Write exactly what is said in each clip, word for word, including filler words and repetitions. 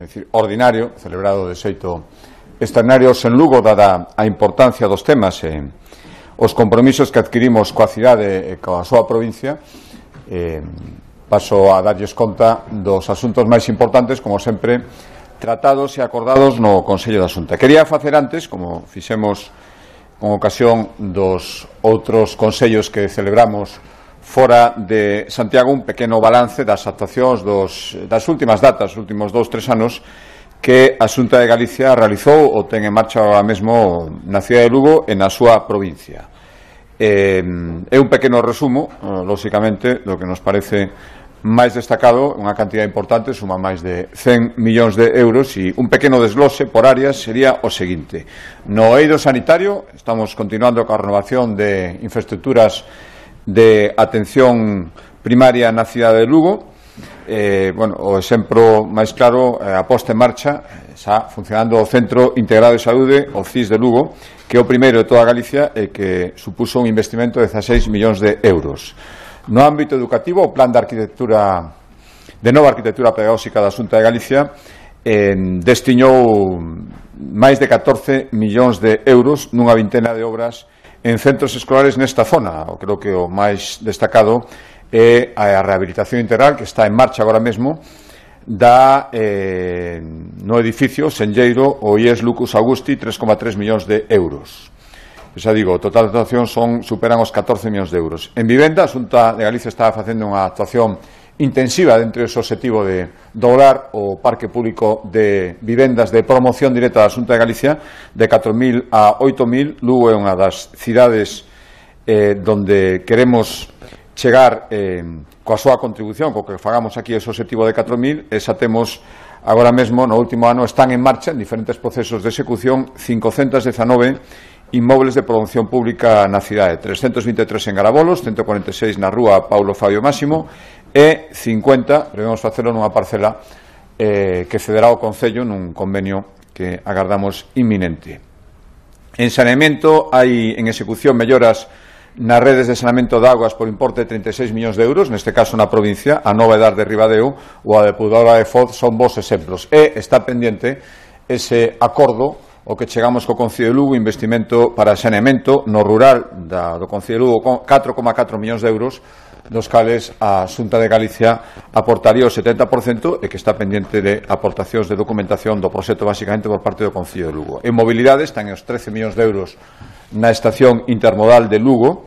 é dicir, ordinario, celebrado de xeito extraordinario en Lugo, dada a importancia dos temas e os compromisos que adquirimos coa cidade e coa súa provincia. eh, paso a darlles conta dos asuntos máis importantes, como sempre, tratados e acordados no Consello da Xunta. Quería facer antes, como fixemos con ocasión dos outros consellos que celebramos fora de Santiago, un pequeno balance das actuacións dos, das últimas datas, os últimos dous, tres anos, que a Xunta de Galicia realizou ou ten en marcha agora mesmo na cidade de Lugo e na súa provincia. Eh, é un pequeno resumo, eh, lóxicamente, do que nos parece máis destacado, unha cantidad importante, suma máis de cen millóns de euros, e un pequeno desglose por áreas sería o seguinte. No eido sanitario, estamos continuando coa renovación de infraestructuras de atención primaria na cidade de Lugo. Eh, bueno, o exemplo máis claro, eh, a posta en marcha, xa funcionando o Centro Integrado de Saúde, o C I S de Lugo, que é o primeiro de toda Galicia e que supuso un investimento de dezaseis millóns de euros. No ámbito educativo, o Plan de arquitectura de nova arquitectura pedagóxica da Xunta de Galicia eh, destinou máis de catorce millóns de euros nunha vintena de obras en centros escolares nesta zona. O creo que o máis destacado é a rehabilitación integral que está en marcha agora mesmo da eh, no edificio Senlleiro o I E S Lucus Augusti, tres coma tres millóns de euros. Xa digo, o total de actuación son, superan os catorce millóns de euros. En vivenda, a Xunta de Galicia está facendo unha actuación intensiva dentro dese objetivo de doblar o parque público de vivendas de promoción directa da Xunta de Galicia de catro mil a oito mil. Lugo é unha das cidades eh, donde queremos chegar eh, coa súa contribución, co que fagamos aquí ese objetivo de catro mil, e xa temos agora mesmo, no último ano, están en marcha en diferentes procesos de execución cincocentos dezanove inmobles de promoción pública na cidade, trescentos vinte e tres en Garabolos, ciento cuarenta e seis na rúa Paulo Fabio Máximo e cincuenta, debemos facelo nunha parcela eh, que cederá ao Concello nun convenio que agardamos inminente. En saneamento hai en execución melloras nas redes de saneamento de augas por importe de trinta e seis millóns de euros, neste caso na provincia, a Nova Edar de Ribadeo ou a depuradora de Foz son bons exemplos. E está pendiente ese acordo o que chegamos co Concello de Lugo, investimento para saneamento no rural da, do Concello de Lugo con catro coma catro millóns de euros, dos cales a Xunta de Galicia aportaría o setenta por cento e que está pendiente de aportacións de documentación do proxecto basicamente por parte do Concello de Lugo. En mobilidade están os trece millóns de euros na estación intermodal de Lugo.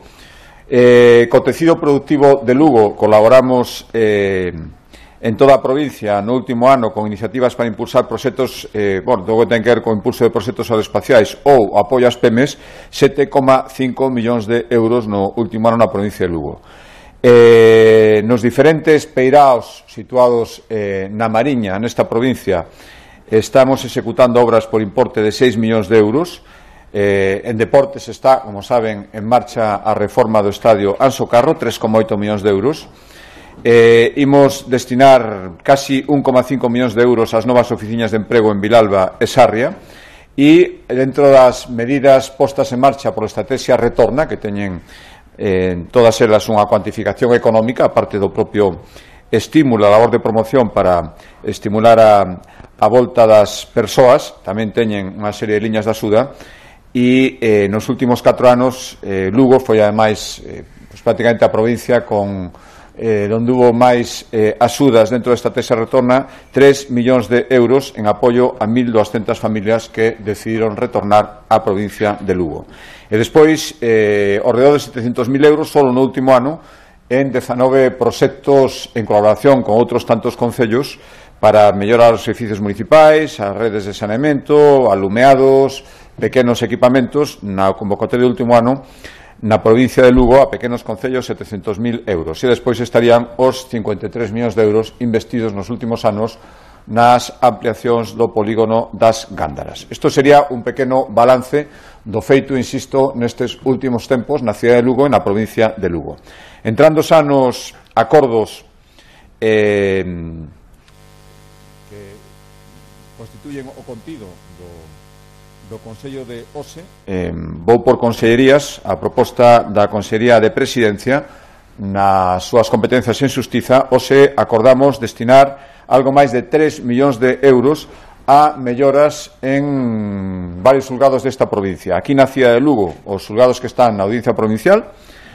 Eh, co tecido productivo de Lugo colaboramos eh, en toda a provincia no último ano con iniciativas para impulsar proxectos, eh, bueno, todo que ten que ver con impulso de proxectos aeroespaciais ou apoio ás PEMES, sete coma cinco millóns de euros no último ano na provincia de Lugo. Eh, nos diferentes peiraos situados eh, na Mariña, nesta provincia, estamos executando obras por importe de seis millóns de euros. Eh, en deportes está, como saben, en marcha a reforma do estadio Anso Carro, tres coma oito millóns de euros. Eh, imos destinar casi un coma cinco millóns de euros ás novas oficinas de emprego en Vilalba e Sarria, e dentro das medidas postas en marcha por estrategia Retorna, que teñen en todas elas unha cuantificación económica, aparte do propio estímulo, a labor de promoción para estimular a, a volta das persoas, tamén teñen unha serie de liñas de axuda, e eh, nos últimos catro anos eh, Lugo foi ademais eh, pues, prácticamente a provincia con eh, onde hubo máis eh, axudas dentro da estrategia Retorna, tres millóns de euros en apoio a mil doscientas familias que decidiron retornar á provincia de Lugo. E despois, eh, ao redor de setecientos mil euros solo no último ano en dezanove proxectos en colaboración con outros tantos concellos para mellorar os edificios municipais, as redes de saneamento, alumeados, pequenos equipamentos. Na convocatoria do último ano na provincia de Lugo a pequenos concellos setecientos mil euros, e despois estarían os cincuenta e tres millóns de euros investidos nos últimos anos nas ampliacións do polígono das Gándaras. Isto sería un pequeno balance do feito, insisto, nestes últimos tempos na cidade de Lugo e na provincia de Lugo. Entrando xa nos acordos eh, que constituyen o contido do do Consello de O S E, eh, vou por consellerías. A proposta da Consellería de Presidencia nas súas competencias en xustiza, hoxe acordamos destinar algo máis de tres millóns de euros a melloras en varios xulgados desta provincia. Aquí na cidade de Lugo, os xulgados que están na audiencia provincial,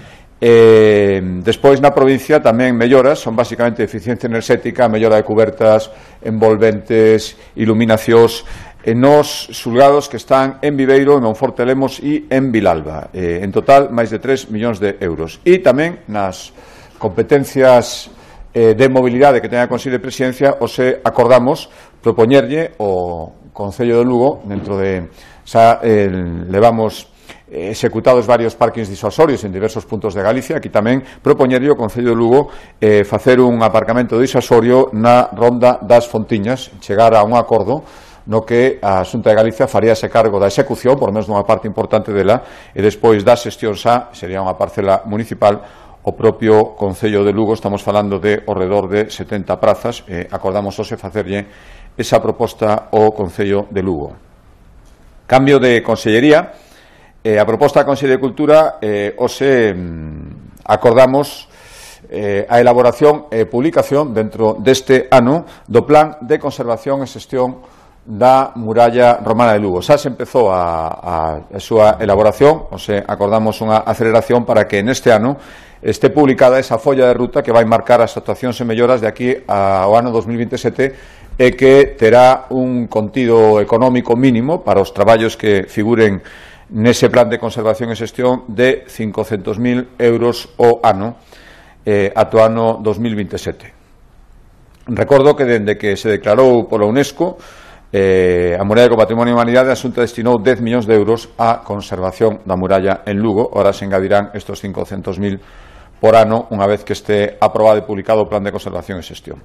eh, despois na provincia tamén melloras, son basicamente eficiencia enerxética, mellora de cubertas, envolventes, iluminacións, en nos xulgados que están en Viveiro, en Monforte Lemos e en Vilalba. Eh, en total, máis de tres millóns de euros. E tamén nas competencias eh, de mobilidade que ten a Consello de Presidencia, hoxe acordamos propoñerlle o Concello de Lugo, dentro de xa eh, levamos executados varios parkings disuasorios en diversos puntos de Galicia, aquí tamén propoñerlle o Concello de Lugo eh, facer un aparcamento disuasorio na ronda das Fontiñas, chegar a un acordo no que a Xunta de Galicia faríase cargo da execución, por menos dunha parte importante dela, e despois das xestións xa, sería unha parcela municipal, o propio Concello de Lugo. Estamos falando de ao redor de setenta prazas, eh, acordamos hoxe facerlle esa proposta ao Concello de Lugo. Cambio de consellería, eh, a proposta da Consello de Cultura, eh, hoxe mm, acordamos eh, a elaboración e publicación dentro deste ano do Plan de Conservación e Xestión da Muralla Romana de Lugo. Xa se empezou a, a, a súa elaboración, ou se acordamos unha aceleración para que neste ano este publicada esa folla de ruta que vai marcar as actuacións e melloras de aquí ao ano dos mil veintesete e que terá un contido económico mínimo para os traballos que figuren nese plan de conservación e xestión de cincocentos mil euros ao ano eh, ato ano dos mil veintesete. Recordo que dende que se declarou pola UNESCO Eh, a muralla co Patrimonio de Humanidade, a Xunta destinou dez millóns de euros á conservación da muralla en Lugo. Ora se engadirán estes cincocentos mil por ano unha vez que este aprobado e publicado o Plan de Conservación e Xestión.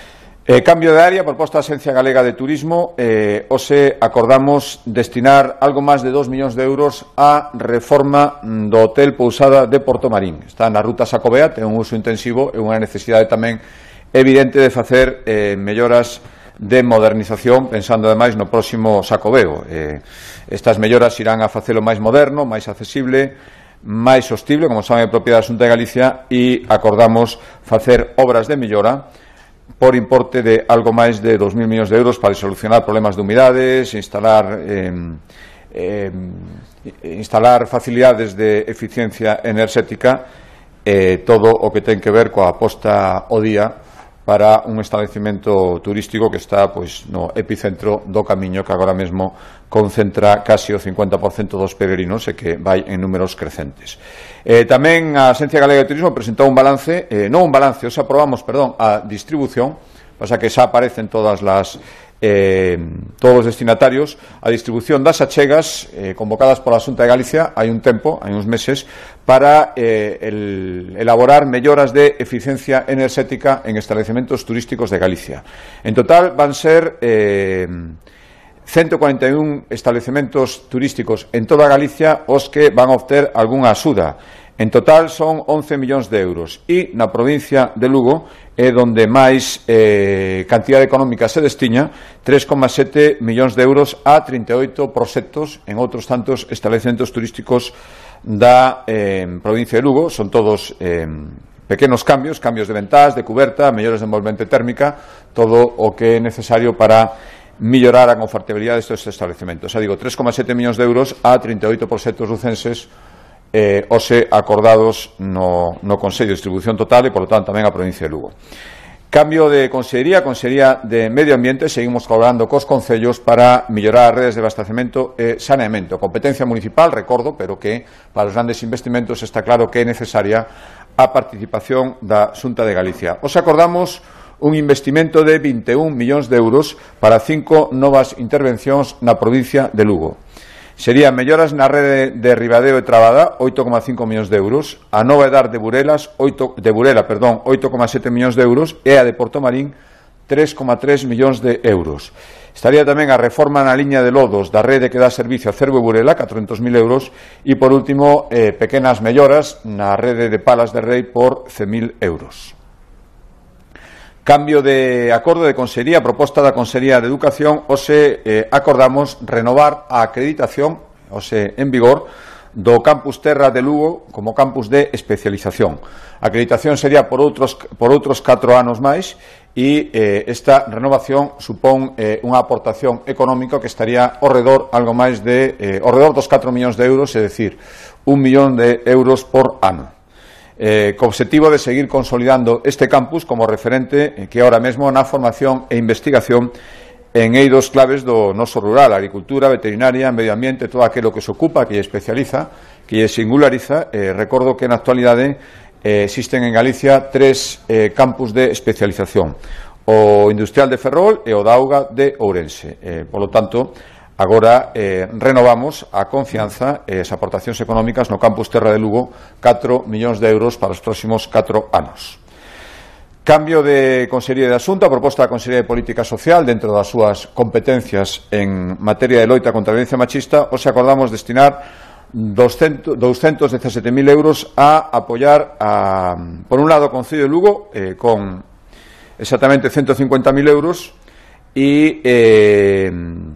Eh, cambio de área, proposta da Axencia Galega de Turismo, eh, hoxe acordamos destinar algo máis de dos millóns de euros á reforma do Hotel Pousada de Portomarín. Está na ruta Xacobea, ten un uso intensivo e unha necesidade tamén evidente de facer eh, melloras de modernización, pensando ademais no próximo Xacobeo. Eh, estas melloras irán a facelo máis moderno, máis accesible, máis sostible, como saben, a propiedade da Xunta de Galicia, e acordamos facer obras de mellora por importe de algo máis de dos mil millóns de euros para solucionar problemas de humidades, instalar eh, eh, instalar facilidades de eficiencia enerxética, eh, todo o que ten que ver coa posta ao día para un establecemento turístico que está pois no epicentro do camiño que agora mesmo concentra casi o cincuenta por cento dos peregrinos e que vai en números crecentes. Eh, tamén a Axencia Galega de Turismo presentou un balance, eh, non un balance, os aprobamos, perdón, a distribución, pasa que xa aparecen todas las Eh, todos os destinatarios, a distribución das achegas eh, convocadas pola Xunta de Galicia hai un tempo, hai uns meses, para eh, el, elaborar melloras de eficiencia enerxética en establecementos turísticos de Galicia. En total van ser eh, ciento cuarenta e un establecementos turísticos en toda Galicia os que van a obter algunha axuda. En total son once millóns de euros e na provincia de Lugo é donde máis eh, cantidad económica se destiña, tres coma sete millóns de euros a trinta e oito proxectos en outros tantos establecementos turísticos da eh, provincia de Lugo. Son todos eh, pequenos cambios, cambios de ventás, de cuberta, melloras de envolvente térmica, todo o que é necesario para mellorar a confortabilidade destes establecementos. Xa digo, tres coma sete millóns de euros a trinta e oito proxectos lucenses eh, hoxe acordados no, no Consello de Distribución Total e, por lo tanto, tamén a provincia de Lugo. Cambio de consellería, Consellería de Medio Ambiente, seguimos colaborando cos concellos para mellorar as redes de abastecemento e saneamento. Competencia municipal, recordo, pero que para os grandes investimentos está claro que é necesaria a participación da Xunta de Galicia. Os acordamos un investimento de vinte e un millóns de euros para cinco novas intervencións na provincia de Lugo. Serían melloras na rede de Ribadeo e Trabada, oito coma cinco millóns de euros, a nova edar de Burelas, oito, de Burela, perdón, oito coma sete millóns de euros, e a de Portomarín, tres coma tres millóns de euros. Estaría tamén a reforma na liña de lodos da rede que dá servicio a Cervo e Burela, catrocentos mil euros, e, por último, eh, pequenas melloras na rede de Palas de Rei por cen mil euros. Cambio de acordo de consellería, proposta da Consellería de Educación, hoxe eh, acordamos renovar a acreditación, hoxe en vigor, do Campus Terra de Lugo como campus de especialización. A acreditación sería por outros, por outros catro anos máis e eh, esta renovación supón eh, unha aportación económica que estaría ao redor algo máis de eh, ao redor dos catro millóns de euros, é dicir, un millón de euros por ano. Eh, co obxectivo de seguir consolidando este campus como referente eh, que ahora mesmo na formación e investigación en eidos claves do noso rural, agricultura, veterinaria, medio ambiente, todo aquilo que se ocupa, que lle especializa, que lle singulariza. Eh, recordo que na actualidade eh, existen en Galicia tres eh, campus de especialización, o industrial de Ferrol e o da Auga de Ourense. Eh, por lo tanto, agora eh, renovamos a confianza e as aportacións económicas no campus Terra de Lugo, catro millóns de euros para os próximos catro anos. Cambio de Consellería de Asunto, a proposta da Consellería de Política Social dentro das súas competencias en materia de loita contra a violencia machista, os acordamos destinar doscientos dezasete mil euros a apoiar, a, por un lado, o Concello de Lugo, eh, con exactamente ciento cincuenta mil euros, e eh,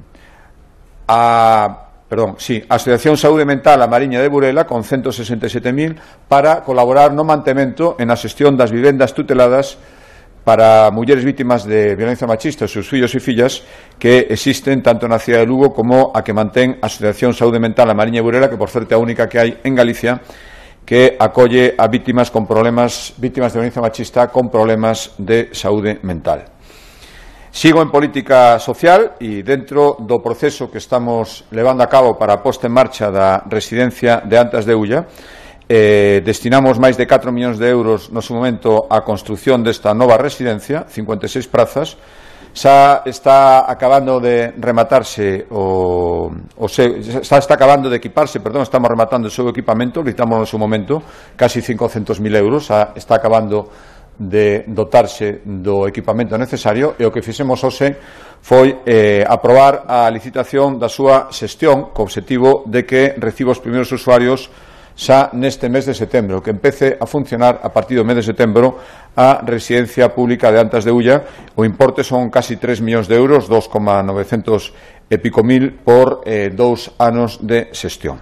a... Perdón, sí, a Asociación Saúde Mental a Mariña de Burela con ciento sesenta e sete mil para colaborar no mantemento e na xestión das vivendas tuteladas para mulleres vítimas de violencia machista e seus fillos e fillas que existen tanto na cidade de Lugo como a que mantén a Asociación Saúde Mental a Mariña de Burela, que por certo é a única que hai en Galicia que acolle a vítimas con problemas vítimas de violencia machista con problemas de saúde mental. Sigo en política social e dentro do proceso que estamos levando a cabo para a posta en marcha da residencia de Antas de Ulla, eh, destinamos máis de catro millóns de euros no seu momento á construción desta nova residencia, cincuenta e seis prazas. Xa está acabando de rematarse o, o seu, xa está acabando de equiparse, perdón, estamos rematando o seu equipamento, licitamos no seu momento casi cincocentos mil euros, xa está acabando de dotarse do equipamento necesario, e o que fixemos hoxe foi eh, aprobar a licitación da súa xestión co obxectivo de que reciba os primeiros usuarios xa neste mes de setembro, que empece a funcionar a partir do mes de setembro a residencia pública de Antas de Ulla. O importe son casi tres millóns de euros, dos coma novecientos e pico mil por eh, dous anos de xestión.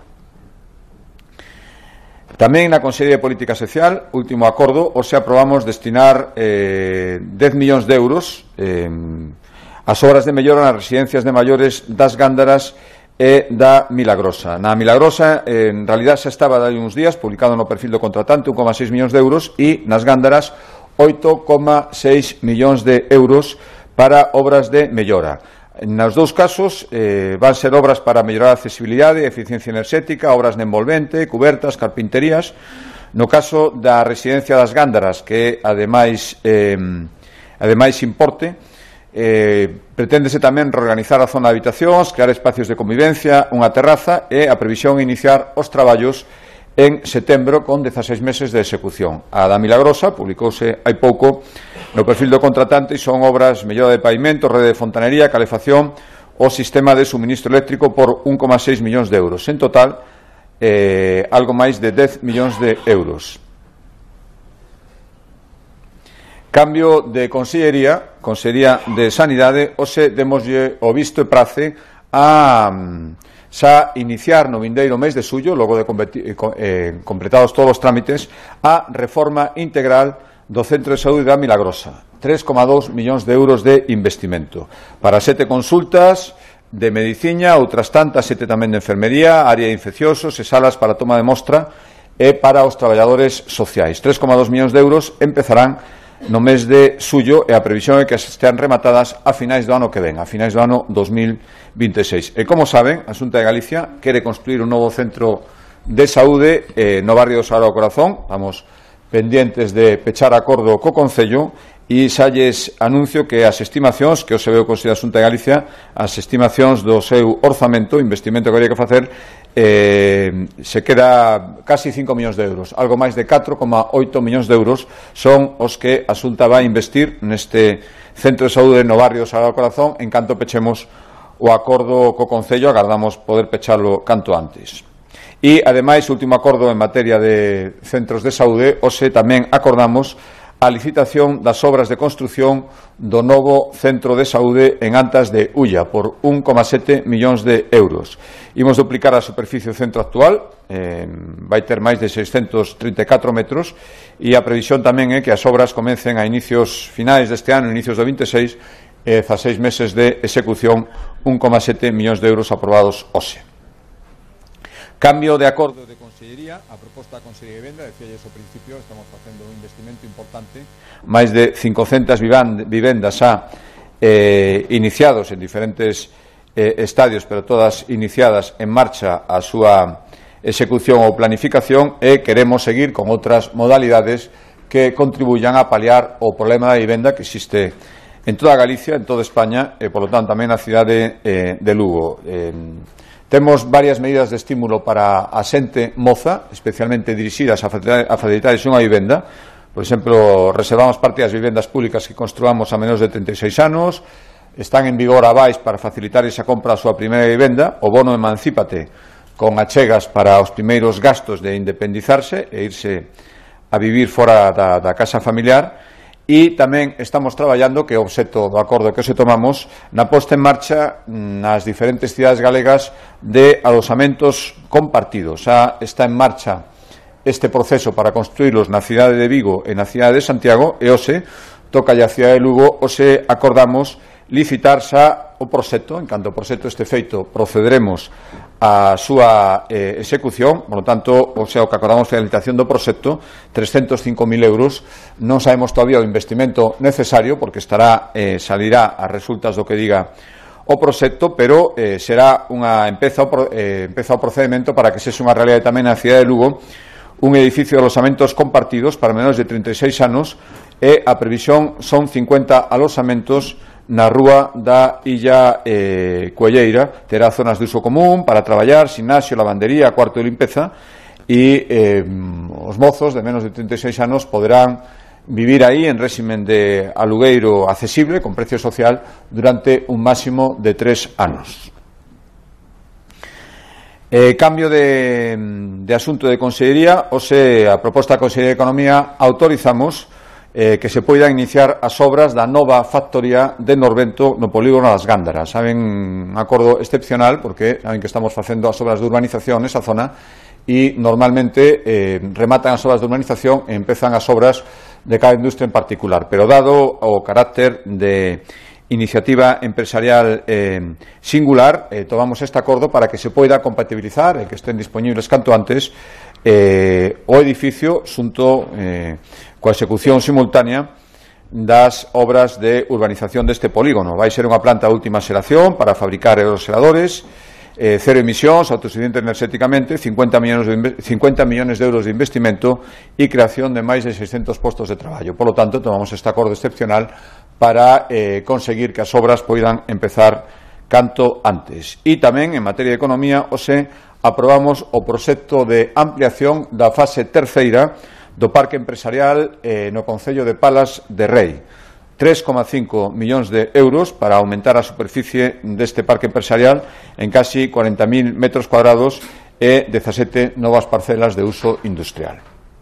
Tamén na Consellería de Política Social, último acordo, hoxe aprobamos destinar eh, dez millóns de euros eh, ás obras de mellora nas residencias de maiores das Gándaras e da Milagrosa. Na Milagrosa, eh, en realidad, xa estaba de uns días, publicado no perfil do contratante, un coma seis millóns de euros, e nas Gándaras, oito coma seis millóns de euros para obras de mellora. Nos dous casos eh, van ser obras para mellorar a accesibilidade e eficiencia enerxética, obras de envolvente, cubertas, carpinterías. No caso da residencia das Gándaras, que ademais, eh, ademais importe, eh, preténdese tamén reorganizar a zona de habitacións, crear espacios de convivencia, unha terraza e a previsión iniciar os traballos en setembro con dezaseis meses de execución. A da Milagrosa publicouse hai pouco no perfil do contratante e son obras mellora de pavimento, rede de fontanería, calefacción o sistema de suministro eléctrico por un coma seis millóns de euros. En total, eh, algo máis de dez millóns de euros. Cambio de Consellería, Consellería de Sanidade, hoxe demoslle o visto e prace a xa iniciar no vindeiro mes de xullo, logo de eh, completados todos os trámites, a reforma integral do Centro de Saúde da Milagrosa, tres coma dous millóns de euros de investimento para sete consultas de medicina, outras tantas, sete tamén de enfermería, área de infecciosos e salas para toma de mostra e para os traballadores sociais. tres coma dous millóns de euros empezarán no mes de xullo e a previsión é que estean rematadas a finais do ano que ven, a finais do ano dos mil vinte e seis. E como saben, a Xunta de Galicia quere construir un novo centro de saúde eh, no barrio do Sagrado Corazón. Vamos pendientes de pechar acordo co Concello e xa lles anuncio que as estimacións que o se veu considerar a Xunta de Galicia, as estimacións do seu orzamento, investimento que habría que facer, eh, se queda casi cinco millóns de euros, algo máis de catro coma oito millóns de euros son os que a Xunta vai investir neste centro de saúde no barrio do Sagrado Corazón. En canto pechemos o acordo co Concello, agardamos poder pechalo canto antes. E, ademais, o último acordo en materia de centros de saúde, hoxe tamén acordamos a licitación das obras de construción do novo centro de saúde en Antas de Ulla por un coma sete millóns de euros. Imos duplicar a superficie do centro actual, eh, vai ter máis de seiscentos trinta e catro metros, e a previsión tamén é que as obras comecen a inicios finais deste ano, inicios do vinte e seis, e dezasseis meses de execución, un coma sete millóns de euros aprobados hoxe. Cambio de acordo de Consellería, a proposta da Consellería de Vivenda, decía ao principio, estamos facendo un investimento importante, máis de cincocentas vivendas xa eh, iniciados en diferentes eh, estadios, pero todas iniciadas en marcha a súa execución ou planificación, e queremos seguir con outras modalidades que contribuyan a paliar o problema da vivenda que existe en toda Galicia, en toda España e, polo tanto, tamén na cidade eh, de Lugo. Eh, Temos varias medidas de estímulo para a xente moza, especialmente dirixidas a facilitar unha vivenda. Por exemplo, reservamos parte das vivendas públicas que construamos a menos de trinta e seis anos, están en vigor abais para facilitar esa compra a súa primeira vivenda, o bono Emancípate, con achegas para os primeiros gastos de independizarse e irse a vivir fora da, da casa familiar. E tamén estamos traballando, que é o obxecto do acordo que se tomamos, na posta en marcha nas diferentes cidades galegas de alosamentos compartidos. Xa está en marcha este proceso para construílos na cidade de Vigo e na cidade de Santiago, e hoxe toca a cidade de Lugo, hoxe acordamos licitar xa o proxecto. En canto o proxecto este feito, procederemos a súa eh, execución. Por lo tanto, o sea, o que acordamos foi a licitación do proxecto, trescentos cinco mil euros. Non sabemos todavía o investimento necesario, porque estará eh, salirá a resultas do que diga o proxecto, pero eh, será unha empeza o, eh, empeza o procedimento para que sexa unha realidade tamén na cidade de Lugo, un edificio de alosamentos compartidos para menores de trinta e seis anos, e a previsión son cincuenta alosamentos na rúa da Illa eh, Cuelleira. Terá zonas de uso común para traballar, gimnasio, lavandería, cuarto de limpeza, e eh, os mozos de menos de trinta e seis anos poderán vivir aí en réximen de alugueiro accesible, con precio social, durante un máximo de tres anos. Eh, cambio de, de asunto de Consellería. Hoxe, a proposta da Consellería de Economía, autorizamos Eh, que se poidan iniciar as obras da nova factoría de Norvento no polígono das Gándaras. Saben, un acordo excepcional, porque saben que estamos facendo as obras de urbanización nesa zona, e normalmente eh, rematan as obras de urbanización e empezan as obras de cada industria en particular, pero dado o carácter de iniciativa empresarial eh, singular, eh, tomamos este acordo para que se poida compatibilizar e que estén disponibles canto antes eh, o edificio xunto eh, coa execución simultánea das obras de urbanización deste polígono. Vai ser unha planta de última xeración para fabricar aerogeneradores, eh, cero emisións, autosuficiente enerxéticamente, cincuenta millones de, cincuenta millones de euros de investimento e creación de máis de seiscentos postos de traballo. Por lo tanto, tomamos este acordo excepcional para eh, conseguir que as obras poidan empezar canto antes. E tamén, en materia de economía, hoxe aprobamos o proxecto de ampliación da fase terceira do Parque Empresarial eh, no Concello de Palas de Rei. tres coma cinco millóns de euros para aumentar a superficie deste Parque Empresarial en casi cuarenta mil metros cuadrados e dezasete novas parcelas de uso industrial.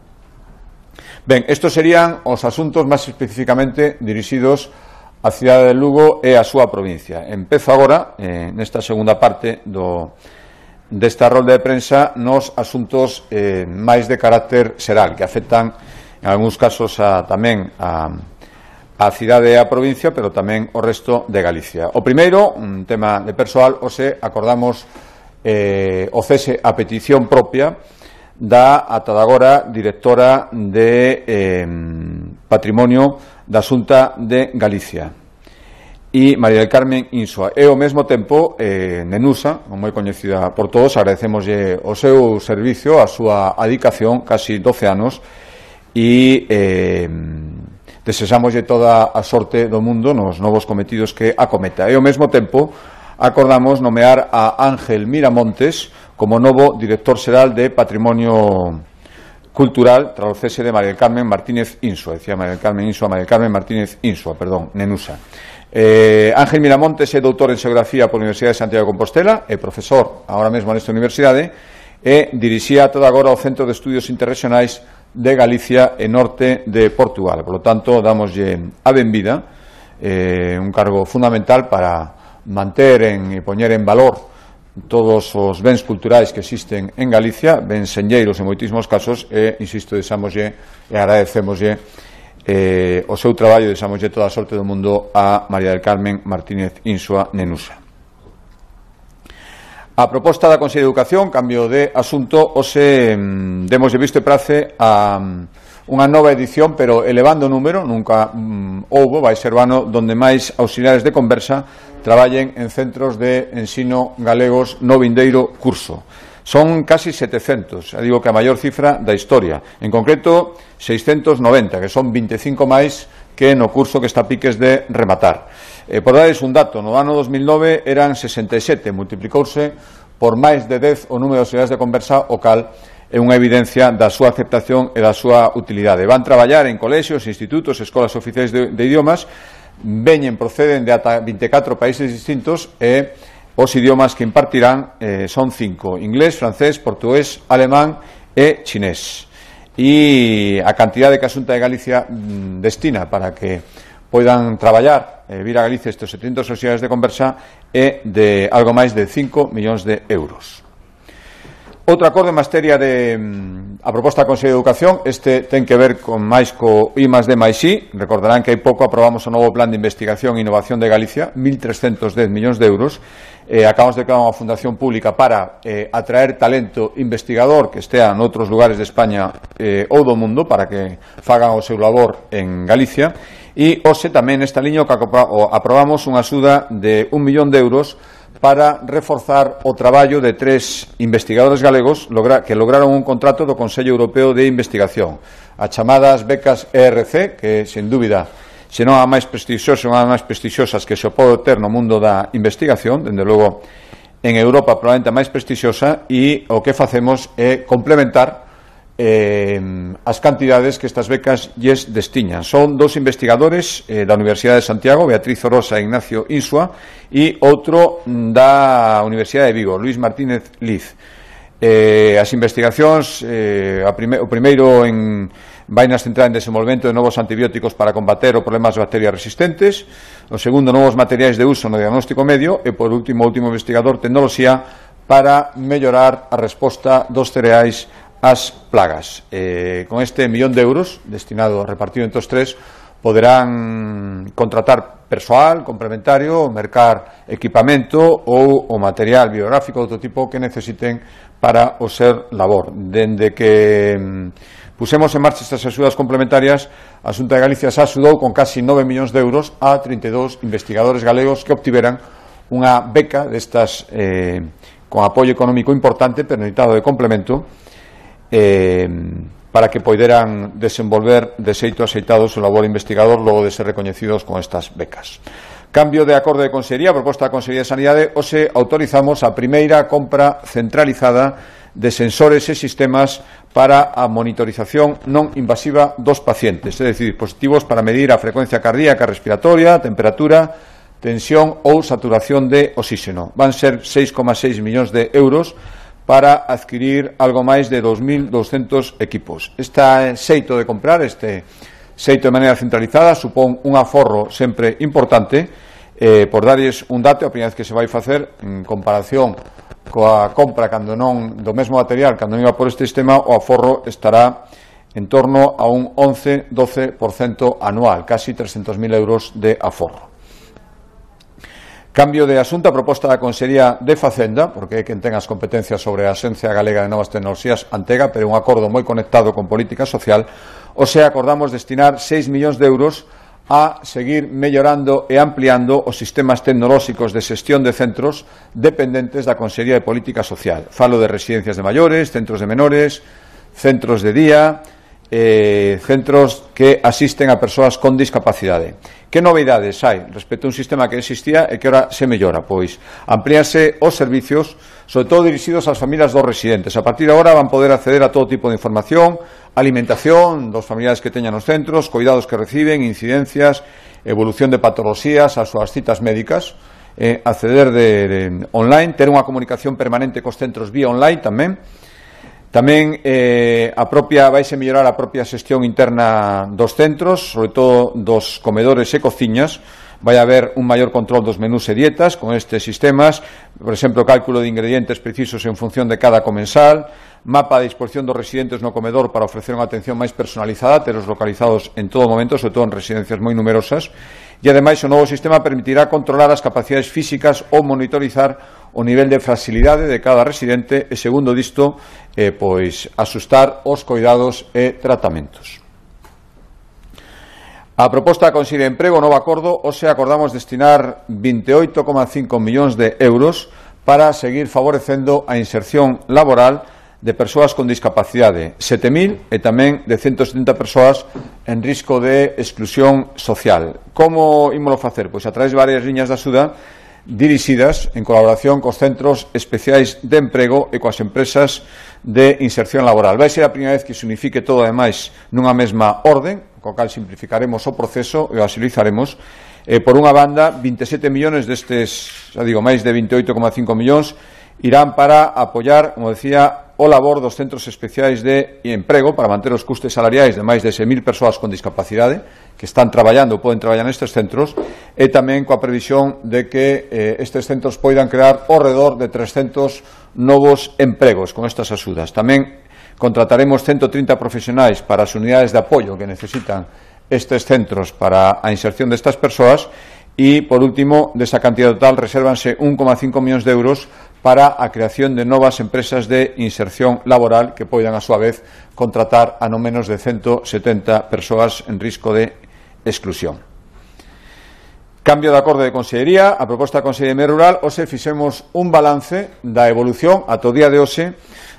Ben, estos serían os asuntos máis especificamente dirixidos á cidade de Lugo e á súa provincia. Empezo agora, eh, nesta segunda parte do desta rolda de prensa, nos asuntos eh, máis de carácter xeral, que afectan en algúns casos a, tamén a, a cidade e a provincia, pero tamén o resto de Galicia. O primeiro, un tema de persoal, hoxe acordamos eh, o cese a petición propia da ata agora directora de eh, Patrimonio da Xunta de Galicia, e María del Carmen Insua. E ao mesmo tempo, eh, Nenusa, como é coñecida por todos, agradecemoslle o seu servicio, a súa adicación, casi doce anos, e eh, desexamoslle toda a sorte do mundo nos novos cometidos que acometa. E ao mesmo tempo, acordamos nomear a Ángel Miramontes como novo director xeral de Patrimonio Cultural, tras o cese de María del Carmen Martínez Insua. Decía María del Carmen Insua, María del Carmen Martínez Insua, perdón, Nenusa. Eh, Ángel Miramontes é doutor en Xeografía pola Universidade de Santiago de Compostela, é profesor agora mesmo nesta universidade, e dirixía toda agora o Centro de Estudios Interregionais de Galicia e norte de Portugal. Por lo tanto, damoslle a benvida, eh, un cargo fundamental para manter en, e poñer en valor todos os bens culturais que existen en Galicia, bens senlleiros en moitísimos casos, e, insisto, deseámoslle e agradecémoslle eh, o seu traballo e deseámoslle toda a sorte do mundo a María del Carmen Martínez Insua Nenusa. A proposta da Consellería de Educación, cambio de asunto, ose mm, demos de visto e prace a mm, unha nova edición, pero elevando o número, nunca mm, houbo, vai ser o ano donde máis auxiliares de conversa traballen en centros de ensino galegos no vindeiro curso. Son casi setecentos, ya digo que a maior cifra da historia. En concreto, seiscentos noventa, que son vinte e cinco máis que no curso que está a piques de rematar. Eh, por darles un dato, no ano dos mil nove eran sesenta e sete, multiplicouse por máis de dez o número de auxiliares de conversa, o cal é unha evidencia da súa aceptación e da súa utilidade. Van traballar en colexios, institutos, escolas oficiais de, de idiomas, veñen, proceden de ata vinte e catro países distintos e os idiomas que impartirán eh, son cinco: inglés, francés, portugués, alemán e chinés. E a cantidade que a Xunta de Galicia mm, destina para que poidan traballar, eh, vir a Galicia estes setecentos auxiliares de conversa é de algo máis de cinco millóns de euros. Outro acordo en materia de mm, a proposta da Consellería de Educación, este ten que ver con máis co I más D máis I. Recordarán que hai pouco aprobamos o novo Plan de Investigación e Innovación de Galicia, mil trescentos dez millóns de euros. Eh, acabamos de crear unha fundación pública para eh, atraer talento investigador que estea noutros lugares de España eh, ou do mundo para que fagan o seu labor en Galicia. E hoxe tamén nesta liña que aprobamos unha axuda de un millón de euros para reforzar o traballo de tres investigadores galegos que lograron un contrato do Consello Europeo de Investigación, as chamadas becas E R C, que, sen dúbida, se non a máis prestixiosa, unha das máis prestixiosas que se pode ter no mundo da investigación, dende logo en Europa probablemente a máis prestixiosa, e o que facemos é complementar eh, as cantidades que estas becas lles destiñan. Son dos investigadores eh, da Universidade de Santiago, Beatriz Orosa e Ignacio Insua, e outro da Universidade de Vigo, Luis Martínez Liz. Eh, as investigacións, eh, a prime, o primeiro en vai nas centrar en desenvolvemento de novos antibióticos para combater os problemas de bacterias resistentes, o segundo, novos materiais de uso no diagnóstico medio, e por último, o último investigador, tecnoloxía para mellorar a resposta dos cereais ás plagas. Eh, con este millón de euros destinado, repartido entre os tres, poderán contratar persoal complementario, mercar equipamento ou o material biográfico de outro tipo que necesiten para o ser labor. Dende que mm, pusemos en marcha estas axudas complementarias, a Xunta de Galicia se axudou con casi nove millóns de euros a trinta e dous investigadores galegos que obtiveran unha beca destas eh, con apoio económico importante, pero necesitado de complemento, Eh, para que poideran desenvolver de xeito aceitado o seu labor investigador logo de ser recoñecidos con estas becas. Cambio de acordo de Consellería, proposta da Consellería de Sanidade, hoxe autorizamos a primeira compra centralizada de sensores e sistemas para a monitorización non invasiva dos pacientes, é dicir, dispositivos para medir a frecuencia cardíaca, respiratoria, temperatura, tensión ou saturación de oxígeno. Van ser seis coma seis millóns de euros para adquirir algo máis de dos mil douscentos equipos. Este xeito de comprar, este xeito de maneira centralizada, supón un aforro sempre importante. Eh, por darlles un dato, a primeira vez que se vai facer, en comparación coa compra cando non do mesmo material, cando non iba por este sistema, o aforro estará en torno a un once a doce por cento anual, casi trescentos mil euros de aforro. Cambio de asunto, a proposta da Consellería de Facenda, porque é quen ten as competencias sobre a Axencia Galega de Novas Tecnoloxías, Antega, pero é un acordo moi conectado con política social. O sea, acordamos destinar seis millóns de euros a seguir mellorando e ampliando os sistemas tecnolóxicos de xestión de centros dependentes da Consellería de Política Social. Falo de residencias de maiores, centros de menores, centros de día, eh, centros que asisten a persoas con discapacidade. Que novidades hai respecto a un sistema que existía e que ora se mellora? Pois amplíanse os servicios, sobre todo dirixidos ás familias dos residentes. A partir de agora van poder acceder a todo tipo de información, alimentación dos familiares que teñan os centros, cuidados que reciben, incidencias, evolución de patoloxías, as súas citas médicas, eh, acceder de, de online, ter unha comunicación permanente cos centros vía online tamén. Tamén eh, a propia, vaise mellorar a propia xestión interna dos centros, sobre todo dos comedores e cociñas. Vai haber un maior control dos menús e dietas con estes sistemas, por exemplo, cálculo de ingredientes precisos en función de cada comensal, mapa de disposición dos residentes no comedor para ofrecer unha atención máis personalizada, telos localizados en todo momento, sobre todo en residencias moi numerosas, e ademais o novo sistema permitirá controlar as capacidades físicas ou monitorizar o nivel de fragilidade de cada residente e, segundo disto, eh, pois, asustar os coidados e tratamentos. A proposta da Consellería de Emprego, novo acordo, hoxe acordamos destinar vinte e oito coma cinco millóns de euros para seguir favorecendo a inserción laboral de persoas con discapacidade, sete mil, e tamén de ciento setenta persoas en risco de exclusión social. Como ímolo facer? Pois a través de varias liñas de axuda dirixidas en colaboración cos centros especiais de emprego e coas empresas de inserción laboral. Vai ser a primeira vez que se unifique todo, ademais, nunha mesma orden, co cal simplificaremos o proceso e o agilizaremos. Eh, por unha banda, vinte e sete millóns destes, xa digo, máis de vinte e oito coma cinco millóns, irán para apoiar, como decía, o labor dos centros especiais de emprego para manter os custes salariais de máis de seis mil persoas con discapacidade que están traballando ou poden traballar nestes centros, e tamén coa previsión de que eh, estes centros poidan crear ao redor de trescentos novos empregos con estas axudas. Tamén contrataremos ciento trinta profesionais para as unidades de apoio que necesitan estes centros para a inserción destas persoas. E, por último, desa cantidad total resérvanse un coma cinco millóns de euros para a creación de novas empresas de inserción laboral que poidan, a súa vez, contratar a non menos de ciento setenta persoas en risco de exclusión. Cambio de acordo de Consellería. A proposta da Consellería de Medio Rural, hoxe fixemos un balance da evolución ata o día de hoxe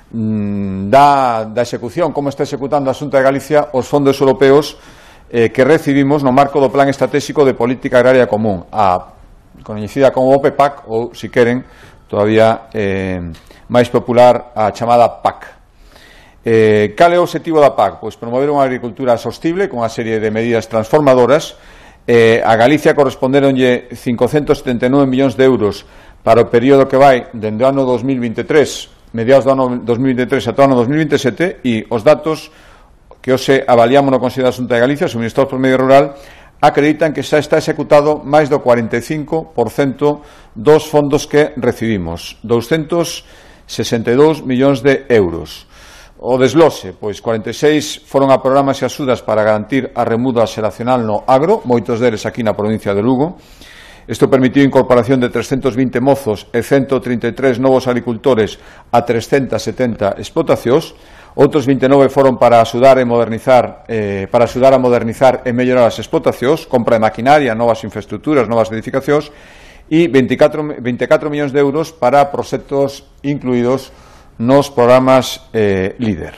da, da execución, como está executando a Xunta de Galicia os fondos europeos eh, que recibimos no marco do Plan Estratégico de Política Agraria Común, a coñecida como O P E P A C, ou, se queren, todavía eh, máis popular, a chamada P A C. Eh, cal é o objetivo da P A C? Pois promover unha agricultura sostible con unha serie de medidas transformadoras. Eh, a Galicia corresponderonlle cincocentos setenta e nove millóns de euros para o período que vai dende o ano dos mil vinte e tres, mediados do ano dos mil vinte e tres ata o ano dos mil vinte e sete, e os datos que hoxe avaliamos no Consello da Xunta de Galicia, suministrados por Medio Rural, acreditan que xa está executado máis do cuarenta e cinco por cento dos fondos que recibimos, doscientos sesenta e dous millóns de euros. O desglose, pois cuarenta e seis foron a programas e axudas para garantir a remuda xeracional no agro, moitos deles aquí na provincia de Lugo. Isto permitiu a incorporación de trescentos vinte mozos e ciento trinta e tres novos agricultores a trescentas setenta explotacións. Outros vinte e nove foron para axudar e modernizar, eh, para axudar a modernizar e mellorar as explotacións, compra de maquinaria, novas infraestructuras, novas edificacións, e veinticuatro millóns de euros para proxectos incluídos nos programas eh, líder.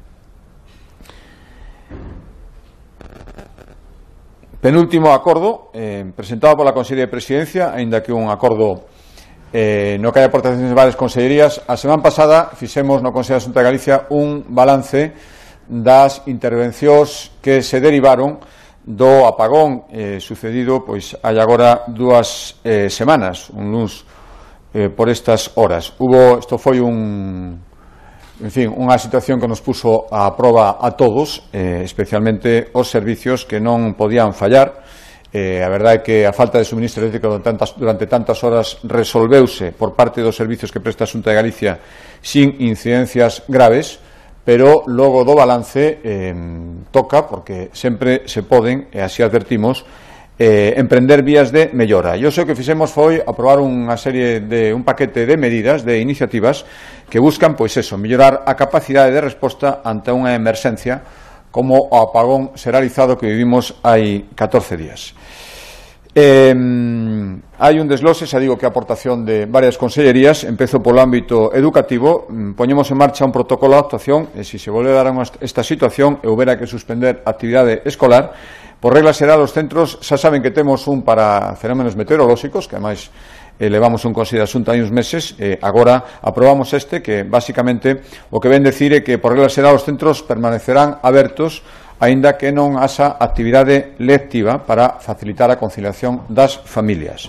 Penúltimo acordo, eh, presentado pola Consellería de Presidencia, aínda que un acordo Eh, no que hai aportacións de varias consellerías. A semana pasada fixemos no Consello da Xunta de Galicia un balance das intervencións que se derivaron do apagón eh, sucedido pois hai agora dúas eh, semanas, un luns eh, por estas horas. Hubo, isto foi un en fin, unha situación que nos puso a proba a todos, eh, especialmente os servicios que non podían fallar. Eh, a verdade é que a falta de suministro eléctrico durante tantas, durante tantas horas resolveuse por parte dos servicios que presta a Xunta de Galicia sin incidencias graves, pero logo do balance eh, toca, porque sempre se poden, e así advertimos, eh, emprender vías de mellora. E o que fixemos foi aprobar unha serie de un paquete de medidas, de iniciativas que buscan, pois eso, mellorar a capacidade de resposta ante unha emerxencia como o apagón xeralizado que vivimos hai catorce días. Eh, hai un desglose, xa digo que a aportación de varias consellerías. Empezo polo ámbito educativo. Poñemos en marcha un protocolo de actuación e se se volve a dar esta situación e houbera que suspender a actividade escolar, por regla xeral os centros xa saben que temos un para fenómenos meteorolóxicos, que ademais eh, levamos un consello de asunto hai uns meses, eh, agora aprobamos este, que basicamente o que ven decir é que por regla xeral os centros permanecerán abertos aínda que non haxa actividade lectiva para facilitar a conciliación das familias.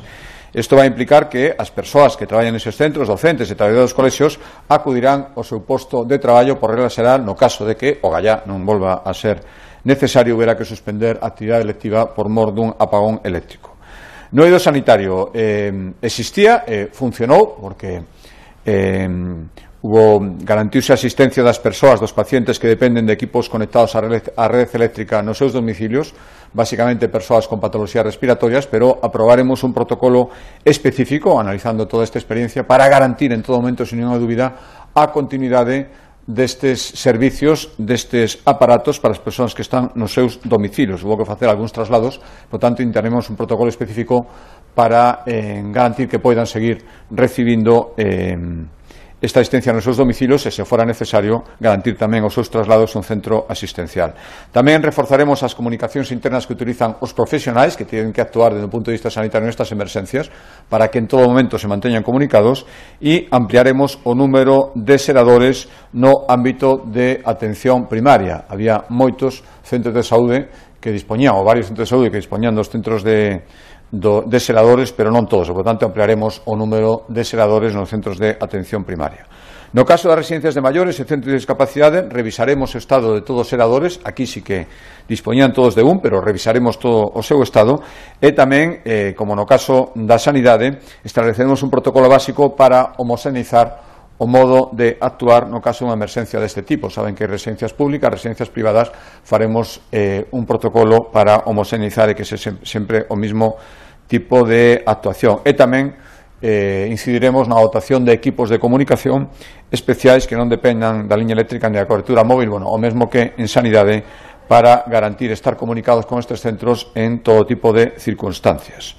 Isto vai implicar que as persoas que traballan neses centros, docentes e traballadores dos colexios, acudirán ao seu posto de traballo por regla xeral no caso de que o gallá non volva a ser necesario hubiera que suspender a actividade lectiva por mor dun apagón eléctrico. No eido sanitario eh, existía, eh, funcionou, porque eh, hubo garantiuse a asistencia das persoas, dos pacientes que dependen de equipos conectados á rede, á rede eléctrica nos seus domicilios, basicamente persoas con patologías respiratorias, pero aprobaremos un protocolo específico, analizando toda esta experiencia, para garantir en todo momento, sin ninguna dúbida, a continuidade destes servicios, destes aparatos para as persoas que están nos seus domicilios. Hubo que facer algúns traslados, por tanto, interemos un protocolo específico para eh, garantir que poidan seguir recibindo eh, esta asistencia nos seus domicilios e, se fora necesario, garantir tamén os seus traslados a un centro asistencial. Tamén reforzaremos as comunicacións internas que utilizan os profesionais que tienen que actuar desde o punto de vista sanitario nestas emerxencias para que en todo momento se manteñan comunicados, e ampliaremos o número de seradores no ámbito de atención primaria. Había moitos centros de saúde que dispoñían, ou varios centros de saúde que dispoñían dos centros de Do, de seradores, pero non todos, por tanto ampliaremos o número de seradores nos centros de atención primaria. No caso das residencias de maiores e centros de discapacidade, revisaremos o estado de todos os seradores. Aquí sí que dispoñían todos de un, pero revisaremos todo o seu estado, e tamén, eh, como no caso da sanidade, estableceremos un protocolo básico para homoxeneizar o modo de actuar no caso de unha emerxencia deste tipo. Saben que residencias públicas, residencias privadas, faremos eh, un protocolo para homoxeneizar e que se sempre o mismo tipo de actuación. E tamén eh, incidiremos na dotación de equipos de comunicación especiais que non dependan da liña eléctrica ni da cobertura móvil, bueno, o mesmo que en sanidade, para garantir estar comunicados con estes centros en todo tipo de circunstancias.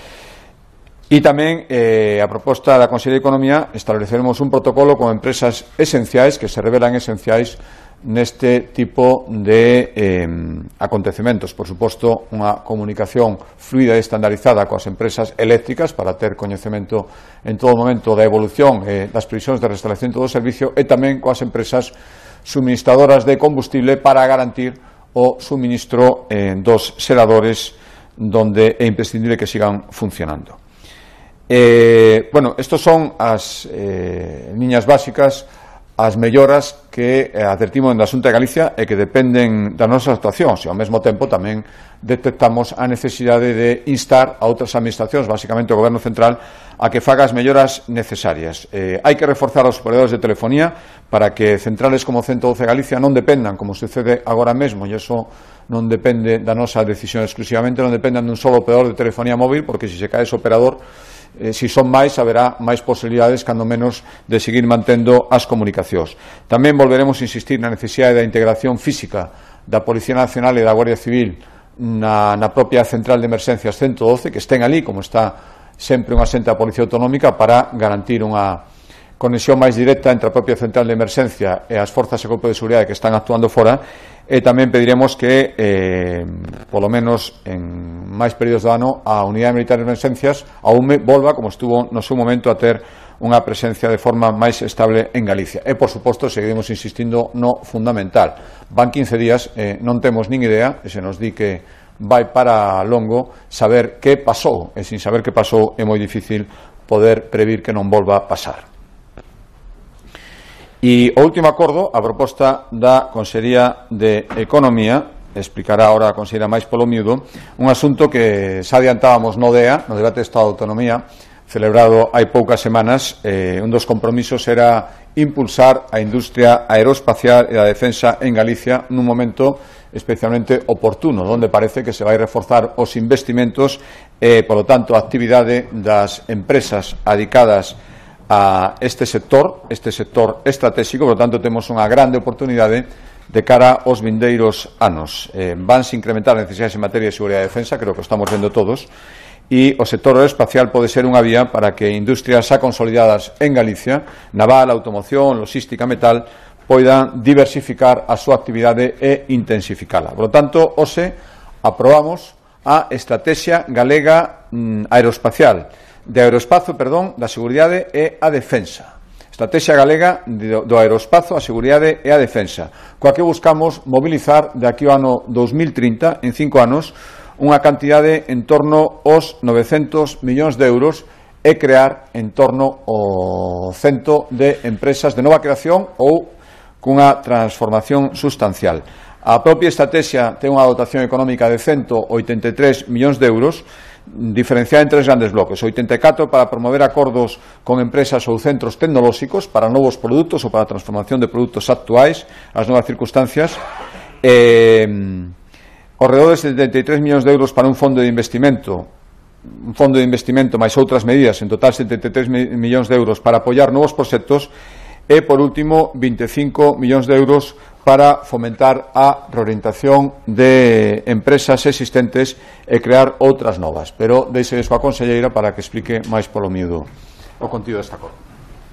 E tamén, eh, a proposta da Consellería de Economía, estableceremos un protocolo con empresas esenciais que se revelan esenciais neste tipo de eh, acontecementos. Por suposto, unha comunicación fluida e estandarizada coas empresas eléctricas para ter coñecemento en todo momento da evolución e das previsións de restablecemento do servicio, e tamén coas empresas suministradoras de combustible para garantir o suministro eh, dos seradores donde é imprescindible que sigan funcionando. Eh, bueno, estos son as eh, liñas básicas, as melloras que eh, advertimos na Xunta de Galicia e que dependen das nosas actuacións, e ao mesmo tempo tamén detectamos a necesidade de instar a outras administracións, basicamente o Goberno Central, a que faga as melloras necesarias. Eh, hai que reforzar os operadores de telefonía para que centrales como ciento doce Galicia non dependan, como sucede agora mesmo, e iso non depende da nosa decisión exclusivamente, non dependan dun solo operador de telefonía móvil, porque se se cae ese operador, Eh, si son máis, haberá máis posibilidades, cando menos, de seguir mantendo as comunicacións. Tamén volveremos a insistir na necesidade da integración física da Policía Nacional e da Guardia Civil na, na propia central de emerxencias ciento doce, que estén ali, como está sempre unha xente da Policía Autonómica, para garantir unha conexión máis directa entre a propia central de emerxencia e as forzas e corpos de seguridade que están actuando fora. E tamén pediremos que, eh, polo menos en máis períodos do ano, a Unidade Militar de Emerxencias, a U M E, volva, como estuvo no seu momento, a ter unha presencia de forma máis estable en Galicia. E, por suposto, seguiremos insistindo no fundamental. Van quince días, eh, non temos nin idea, e se nos di que vai para longo, saber que pasou, e sin saber que pasou é moi difícil poder previr que non volva a pasar. E o último acordo, a proposta da Consellería de Economía, explicará ahora a Consellería máis polo miúdo, un asunto que xa adiantábamos no D E A, no debate de Estado de Autonomía, celebrado hai poucas semanas. Eh, un dos compromisos era impulsar a industria aeroespacial e a defensa en Galicia nun momento especialmente oportuno, onde parece que se vai reforzar os investimentos e, polo tanto, a actividade das empresas adicadas a este sector, este sector estratégico. Por lo tanto, temos unha grande oportunidade de cara aos vindeiros anos. Eh, vanse incrementar as necesidades en materia de seguridade e defensa, creo que o estamos vendo todos, e o sector aeroespacial pode ser unha vía para que industrias xa consolidadas en Galicia, naval, automoción, logística, metal, poidan diversificar a súa actividade e intensificala. Por lo tanto, hoxe aprobamos a Estrategia Galega mm, Aeroespacial, de aeroespazo, perdón, da seguridade e a defensa. Estrategia Galega do aeroespazo, a seguridade e a defensa, coa que buscamos mobilizar de aquí ao ano dos mil trinta, en cinco anos, unha cantidade en torno aos novecentos millóns de euros e crear en torno ao cento de empresas de nova creación ou cunha transformación sustancial. A propia estrategia ten unha dotación económica de ciento oitenta e tres millóns de euros, diferenciada en tres grandes bloques: oitenta e catro para promover acordos con empresas ou centros tecnolóxicos para novos produtos ou para a transformación de produtos actuais ás novas circunstancias, eh, ao redor de setenta e tres millóns de euros para un fondo de investimento un fondo de investimento máis outras medidas, en total setenta e tres millóns de euros para apoiar novos proxectos, e, por último, vinte e cinco millóns de euros para fomentar a reorientación de empresas existentes e crear outras novas. Pero deixedes coa conselleira para que explique máis polo miúdo o contido desta acordo.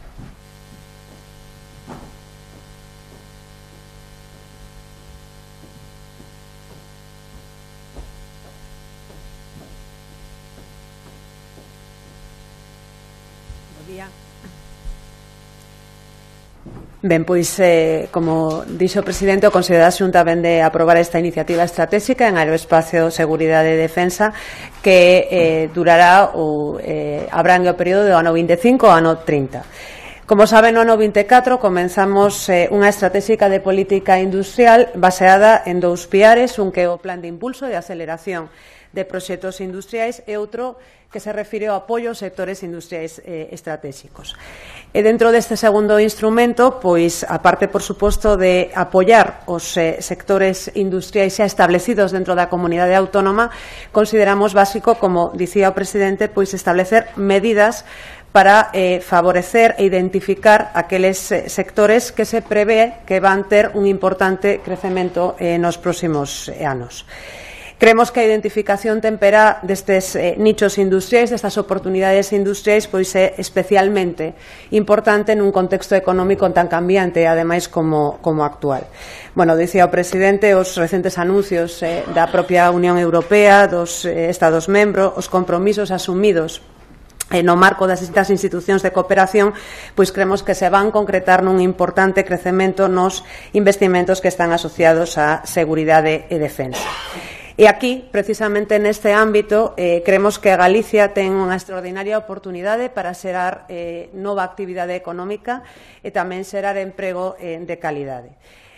Ben, pois, eh, como dixo o presidente, o Consello da Xunta vén de aprobar esta iniciativa estratégica en aeroespacio, seguridade e defensa que eh, durará ou eh, abrangue o período do ano vinte e cinco ao ano trinta. Como saben, no ano vinte e catro comenzamos eh, unha estratégica de política industrial baseada en dous piares, un que é o plan de impulso e aceleración de proxectos industriais e outro que se refire ao apoio aos sectores industriais eh, estratégicos. E dentro deste segundo instrumento, pois, aparte, por suposto, de apoiar os eh, sectores industriais xa establecidos dentro da comunidade autónoma, consideramos básico, como dicía o presidente, pois establecer medidas para eh, favorecer e identificar aqueles eh, sectores que se prevé que van ter un importante crecemento eh, nos próximos eh, anos. Creemos que a identificación temperá destes eh, nichos industriais, destas oportunidades industriais, pois é especialmente importante nun contexto económico tan cambiante, ademais como, como actual. Bueno, dicía o presidente, os recentes anuncios eh, da propia Unión Europea, dos eh, Estados membros, os compromisos asumidos no marco das distintas institucións de cooperación, pois creemos que se van concretar nun importante crecemento nos investimentos que están asociados á seguridade e defensa. E aquí, precisamente neste ámbito, eh, creemos que Galicia ten unha extraordinaria oportunidade para xerar eh, nova actividade económica e tamén xerar emprego eh, de calidade.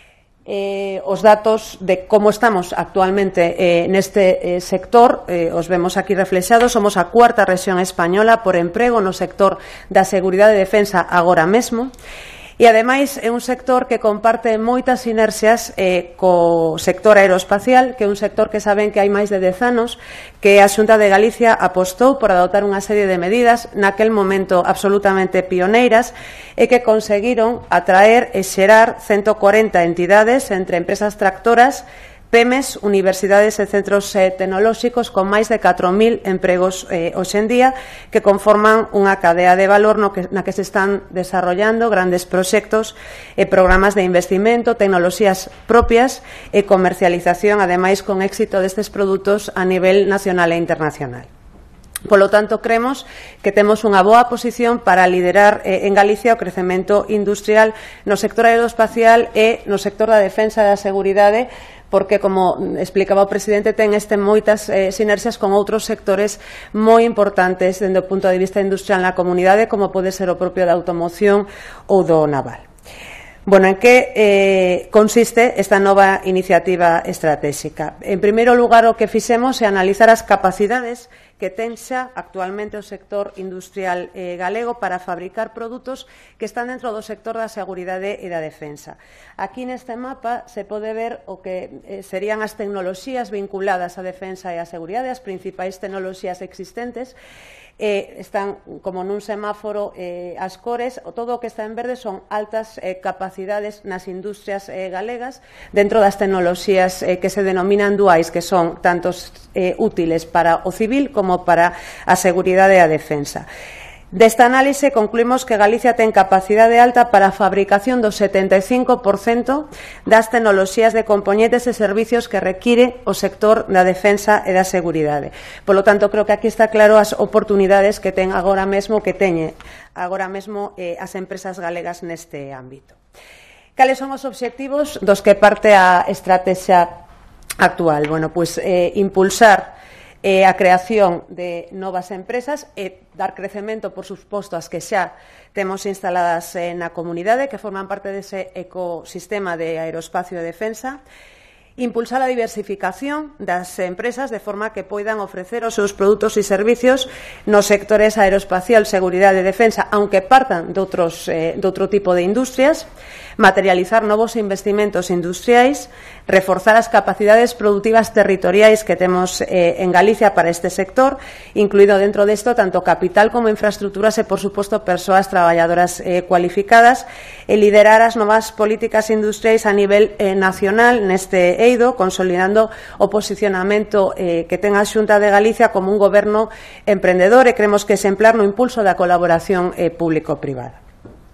Eh, os datos de como estamos actualmente eh, neste eh, sector eh, os vemos aquí reflexados. Somos a cuarta rexión española por emprego no sector da seguridade e defensa agora mesmo. E, ademais, é un sector que comparte moitas sinerxias eh, co sector aeroespacial, que é un sector que saben que hai máis de dez anos que a Xunta de Galicia apostou por adoptar unha serie de medidas naquel momento absolutamente pioneiras e que conseguiron atraer e xerar ciento cuarenta entidades entre empresas tractoras, PEMES, universidades e centros eh, tecnolóxicos con máis de catro mil empregos eh, hoxe en día que conforman unha cadea de valor no que, na que se están desarrollando grandes proxectos e programas de investimento, tecnoloxías propias e comercialización, ademais con éxito destes produtos a nivel nacional e internacional. Polo tanto, creemos que temos unha boa posición para liderar eh, en Galicia o crecemento industrial no sector aeroespacial e no sector da defensa e da seguridade, porque, como explicaba o presidente, ten este moitas eh, sinerxias con outros sectores moi importantes dende o punto de vista industrial na comunidade, como pode ser o propio da automoción ou do naval. Bueno, en que eh, consiste esta nova iniciativa estratégica? En primeiro lugar, o que fixemos é analizar as capacidades que ten xa actualmente o sector industrial eh, galego para fabricar produtos que están dentro do sector da seguridade e da defensa. Aquí neste mapa se pode ver o que eh, serían as tecnoloxías vinculadas á defensa e á seguridade, as principais tecnoloxías existentes. Eh, están como nun semáforo eh, as cores, o todo o que está en verde son altas eh, capacidades nas industrias eh, galegas dentro das tecnoloxías eh, que se denominan duais, que son tantos eh, útiles para o civil como para a seguridade e a defensa. Desta análise concluímos que Galicia ten capacidade alta para a fabricación do setenta e cinco por cento das tecnoloxías de componentes e servicios que require o sector da defensa e da seguridade. Polo tanto, creo que aquí está claro as oportunidades que ten agora mesmo, que teñe agora mesmo eh, as empresas galegas neste ámbito. Cales son os obxectivos dos que parte a estrategia actual? Bueno, pois eh, impulsar eh, a creación de novas empresas e dar crecemento, por suposto, as que xa temos instaladas eh, na comunidade, que forman parte dese ecosistema de aeroespacio e defensa. Impulsar a diversificación das empresas de forma que poidan ofrecer os seus produtos e servicios nos sectores aeroespacial, seguridade e defensa, aunque partan de, outros, eh, de outro tipo de industrias. Materializar novos investimentos industriais, reforzar as capacidades productivas territoriais que temos eh, en Galicia para este sector, incluído dentro desto tanto capital como infraestructuras e, por suposto, persoas traballadoras eh, cualificadas, e liderar as novas políticas industriais a nivel eh, nacional neste eido, consolidando o posicionamento eh, que ten a Xunta de Galicia como un goberno emprendedor, e creemos que é exemplar no impulso da colaboración eh, público-privada.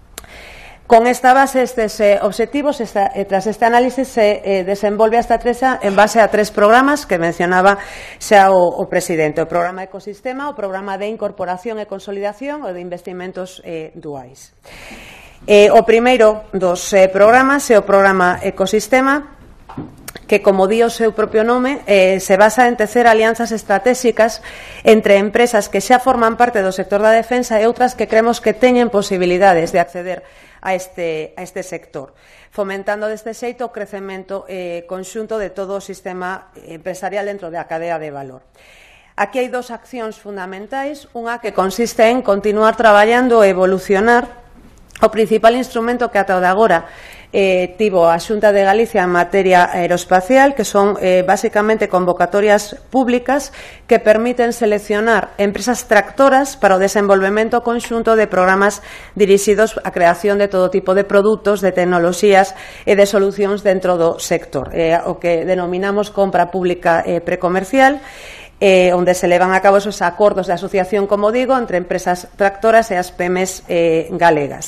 Con esta base, estes eh, obxectivos, esta, eh, tras este análisis, se eh, desenvolve esta tresa en base a tres programas que mencionaba xa o, o presidente: o programa Ecosistema, o programa de incorporación e consolidación e de investimentos eh, duais. Eh, o primeiro dos eh, programas é o programa Ecosistema, que, como di o seu propio nome, eh, se basa en tecer alianzas estratégicas entre empresas que xa forman parte do sector da defensa e outras que creemos que teñen posibilidades de acceder a este, a este sector, fomentando deste xeito o crecemento eh, conxunto de todo o sistema empresarial dentro da cadea de valor. Aquí hai dos accións fundamentais, unha que consiste en continuar traballando e evolucionar o principal instrumento que ata o de agora eh, tivo a Xunta de Galicia en materia aeroespacial, que son eh, basicamente convocatorias públicas que permiten seleccionar empresas tractoras para o desenvolvemento conxunto de programas dirixidos á creación de todo tipo de produtos, de tecnoloxías e de solucións dentro do sector, eh, o que denominamos compra pública eh, precomercial, Eh, onde se levan a cabo esos acordos de asociación, como digo, entre empresas tractoras e as pymes eh, galegas.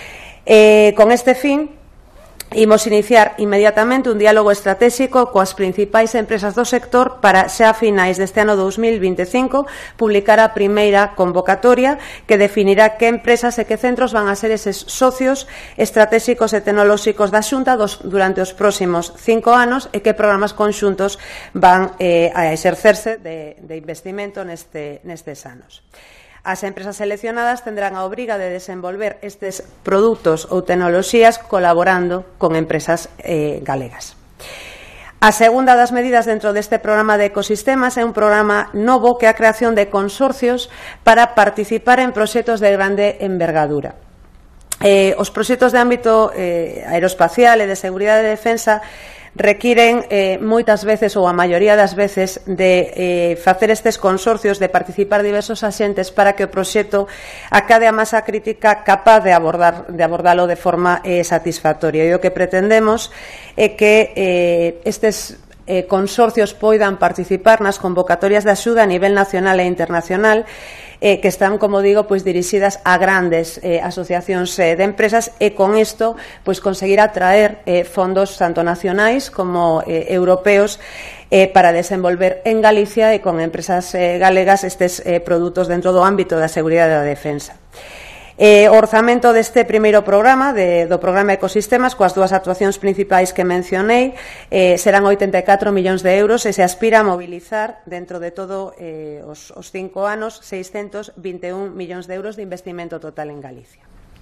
Eh, con este fin, imos iniciar inmediatamente un diálogo estratégico coas principais empresas do sector para, xa a finais deste ano dous mil vinte e cinco, publicar a primeira convocatoria que definirá que empresas e que centros van a ser eses socios estratégicos e tecnolóxicos da Xunta dos, durante os próximos cinco anos, e que programas conxuntos van eh, a exercerse de, de investimento neste, nestes anos. As empresas seleccionadas tendrán a obriga de desenvolver estes produtos ou tecnoloxías colaborando con empresas eh, galegas. A segunda das medidas dentro deste programa de ecosistemas é un programa novo que é a creación de consorcios para participar en proxectos de grande envergadura. Eh, os proxectos de ámbito eh, aeroespacial e de seguridade e defensa requiren eh, moitas veces, ou a maioría das veces, de eh, facer estes consorcios, de participar diversos axentes para que o proxecto acade a masa crítica capaz de abordar de abordalo de forma eh, satisfactoria. E o que pretendemos é que eh, estes eh, consorcios poidan participar nas convocatorias de axuda a nivel nacional e internacional, Eh, que están, como digo, pois dirixidas a grandes eh, asociacións eh, de empresas, e con isto pois conseguir atraer eh, fondos tanto nacionais como eh, europeos eh, para desenvolver en Galicia e con empresas eh, galegas estes eh, produtos dentro do ámbito da seguridade e da defensa. Eh, o orzamento deste primeiro programa, de, do programa Ecosistemas, coas dúas actuacións principais que mencionei, eh, serán oitenta e catro millóns de euros, e se aspira a mobilizar dentro de todo eh, os, os cinco anos seiscentos vinte e un millóns de euros de investimento total en Galicia.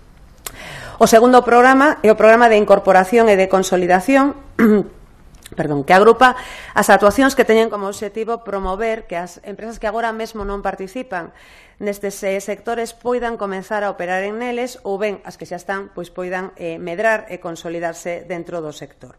O segundo programa é o programa de incorporación e de consolidación, perdón, que agrupa as actuacións que teñen como obxectivo promover que as empresas que agora mesmo non participan nestes eh, sectores poidan comenzar a operar en neles, ou ben as que xa están pois poidan eh, medrar e consolidarse dentro do sector.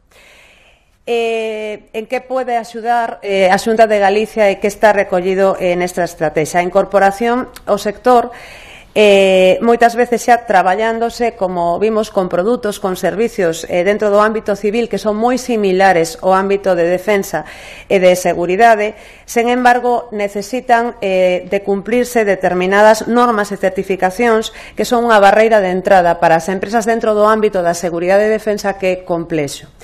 Eh, en que pode axudar eh, a Xunta de Galicia e que está recollido eh, nesta estrategia? A incorporación ao sector Eh, moitas veces xa traballándose, como vimos, con produtos, con servicios eh, dentro do ámbito civil que son moi similares ao ámbito de defensa e de seguridade. Sen embargo, necesitan eh, de cumplirse determinadas normas e certificacións que son unha barreira de entrada para as empresas dentro do ámbito da seguridade e defensa, que é complexo.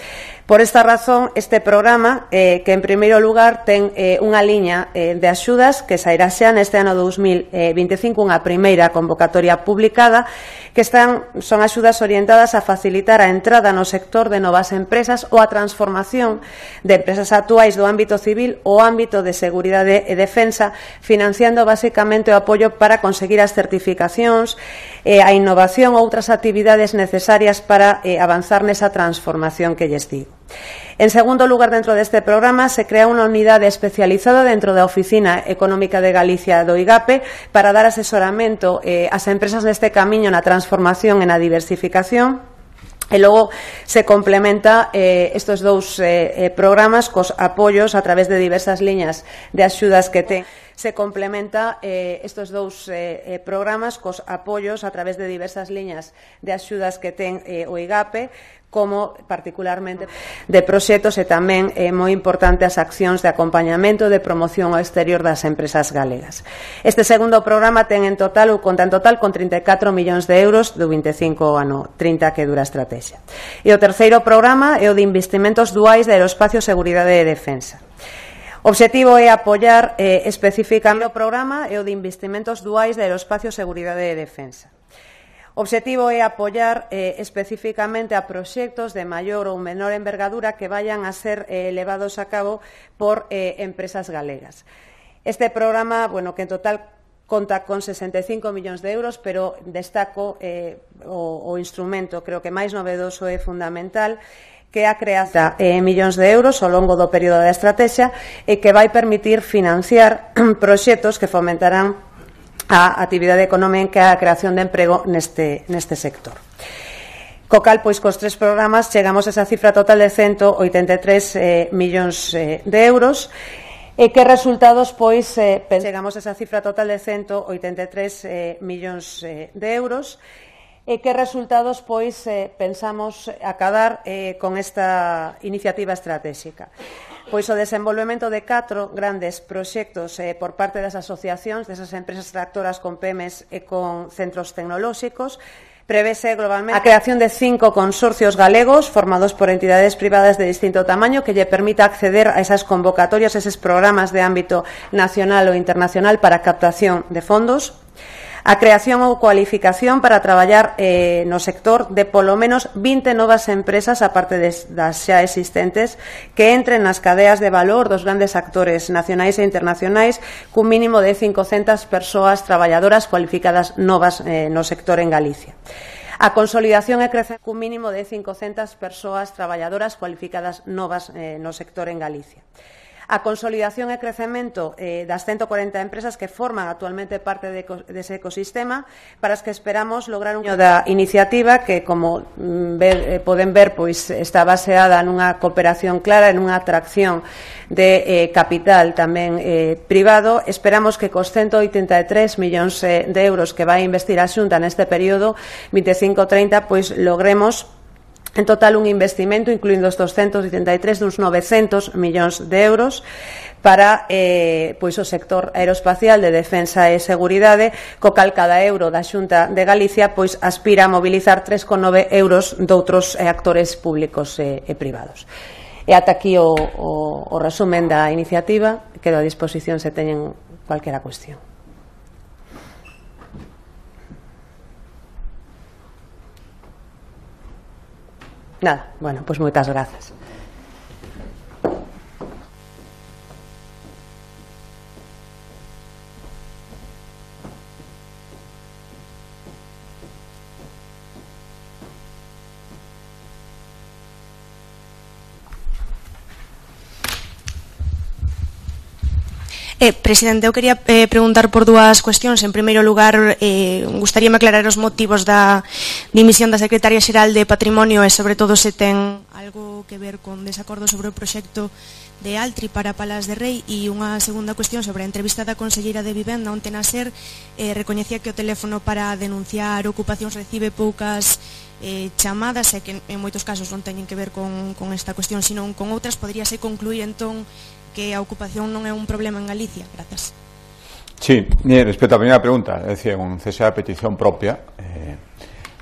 Por esta razón, este programa, eh, que en primeiro lugar ten eh, unha liña eh, de axudas que sairá xa neste ano dous mil veinticinco, unha primeira convocatoria publicada, que están, son axudas orientadas a facilitar a entrada no sector de novas empresas ou a transformación de empresas actuais do ámbito civil ou ámbito de seguridade e defensa, financiando basicamente o apoio para conseguir as certificacións, eh, a innovación ou outras actividades necesarias para eh, avanzar nesa transformación que lles digo. En segundo lugar, dentro deste programa se crea unha unidade especializada dentro da Oficina Económica de Galicia do IGAPE para dar asesoramento eh, ás empresas neste camiño na transformación e na diversificación. E logo se complementa eh, estes dous eh, programas cos apoios a través de diversas liñas de axudas que ten. Se complementa eh, estes dous eh, programas cos apoios a través de diversas liñas de axudas que ten eh, o IGAPE, como particularmente de proxectos e tamén é eh, moi importante as accións de acompañamento de promoción ao exterior das empresas galegas. Este segundo programa ten en total, ou conta en total, con trinta e catro millóns de euros do veinticinco ano trinta que dura a estrategia. E o terceiro programa é o de investimentos duais de aeroespacio, seguridade e defensa. O obxectivo é apoiar eh, especificamente o programa e o de investimentos duais de aeroespacio, seguridade e defensa. O obxectivo é apoiar eh, especificamente a proxectos de maior ou menor envergadura que vayan a ser eh, levados a cabo por eh, empresas galegas. Este programa, bueno, que en total conta con sesenta e cinco millóns de euros, pero destaco eh, o, o instrumento, creo que máis novedoso e fundamental, que a creación de eh, millóns de euros ao longo do período da estrategia e que vai permitir financiar proxectos que fomentarán a actividade económica e a creación de emprego neste, neste sector. Co cal, pois, cos tres programas chegamos a esa cifra total de ciento oitenta e tres eh, millóns eh, de euros e que resultados, pois, eh, chegamos a esa cifra total de ciento oitenta e tres eh, millóns eh, de euros e que resultados, pois, eh, pensamos acadar eh, con esta iniciativa estratégica. Pois o desenvolvemento de catro grandes proxectos eh, por parte das asociacións, desas empresas tractoras con P E M Es e con centros tecnolóxicos. Prevese globalmente a creación de cinco consorcios galegos formados por entidades privadas de distinto tamaño que lle permita acceder a esas convocatorias, a eses programas de ámbito nacional ou internacional para captación de fondos. A creación ou cualificación para traballar eh, no sector de polo menos vinte novas empresas, aparte das xa existentes, que entren nas cadeas de valor dos grandes actores nacionais e internacionais, cun mínimo de cincocentas persoas traballadoras cualificadas novas eh, no sector en Galicia. A consolidación e crecemento cun mínimo de cincocentas persoas traballadoras cualificadas novas eh, no sector en Galicia. A consolidación e crecemento eh, das ciento corenta empresas que forman actualmente parte de, dese ecosistema, para as que esperamos lograr un da iniciativa que, como mm, ver, eh, poden ver, pois está baseada nunha cooperación clara, nunha atracción de eh, capital tamén eh, privado. Esperamos que cos ciento oitenta e tres millóns eh, de euros que vai investir a Xunta neste período veinticinco trinta, pois logremos en total un investimento, incluindo estos ciento oitenta e tres, duns novecentos millóns de euros para eh, pois o sector aeroespacial de defensa e seguridade, co cal cada euro da Xunta de Galicia pois aspira a mobilizar tres coma nove euros doutros eh, actores públicos e, e privados. E ata aquí o, o, o resumen da iniciativa. Quedo a disposición se teñen cualquera cuestión. Nada, bueno, pois moitas grazas. Eh, Presidente, eu quería eh, preguntar por dúas cuestións. En primeiro lugar, eh, gustaríame aclarar os motivos da dimisión da Secretaria Xeral de Patrimonio e, sobre todo, se ten algo que ver con desacordo sobre o proxecto de Altri para Palas de Rei. E unha segunda cuestión sobre a entrevista da Conselleira de Vivenda onte na SER, eh, recoñecía que o teléfono para denunciar ocupacións recibe poucas eh, chamadas e que en moitos casos non teñen que ver con, con esta cuestión, sino con outras. Poderíase concluir entón que a ocupación non é un problema en Galicia. Grazas. Sí, respecto á primeira pregunta, é dicir, un cese a petición propia, eh,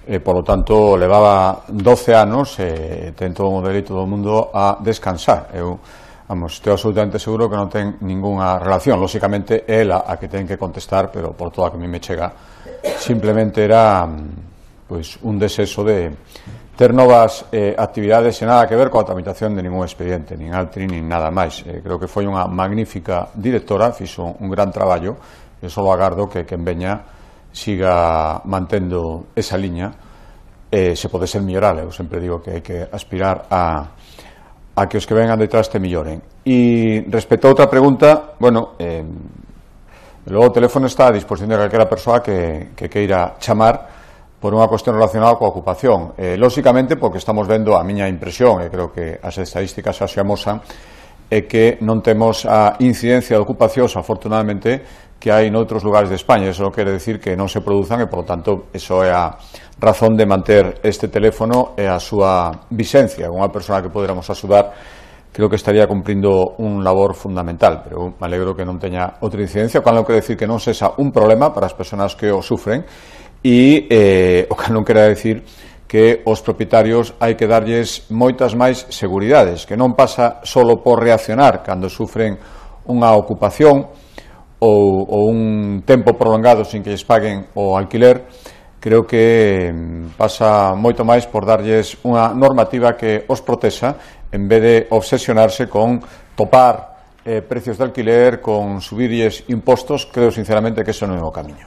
e, polo tanto, levaba doce anos e ten todo o dereito do mundo a descansar. Eu, vamos, estou absolutamente seguro que non ten ninguna relación. Lóxicamente, é ela a que ten que contestar, pero por toda a que a mí me chega, simplemente era pois, un deseso de ter novas eh, actividades e nada que ver coa tramitación de ningún expediente, nin altri, nin nada máis. Eh, creo que foi unha magnífica directora, fixo un gran traballo, e só agardo que quen veña siga mantendo esa liña, e se pode ser mellorar. Eu sempre digo que hai que aspirar a a que os que vengan detrás te melloren. E respecto a outra pregunta, bueno, eh, logo o teléfono está a disposición de calquera persoa que, que queira chamar por unha cuestión relacionada coa ocupación. Eh, lóxicamente, porque estamos vendo a miña impresión, e creo que as estadísticas xa se amosan, é que non temos a incidencia de ocupacións, afortunadamente, que hai noutros lugares de España. Eso non quere decir que non se produzan, e, por lo tanto, eso é a razón de manter este teléfono e a súa vixencia. Unha persoa que poderamos axudar, creo que estaría cumprindo un labor fundamental, pero me alegro que non teña outra incidencia, o cal non quere decir que non sexa un problema para as persoas que o sufren, e eh, o cal non quere decir que os propietarios hai que darlles moitas máis seguridades, que non pasa solo por reaccionar cando sufren unha ocupación ou, ou un tempo prolongado sin que lles paguen o alquiler. Creo que pasa moito máis por darlles unha normativa que os protexa, en vez de obsesionarse con topar eh, precios de alquiler, con subirlles impostos. Creo sinceramente que eso non é o camiño.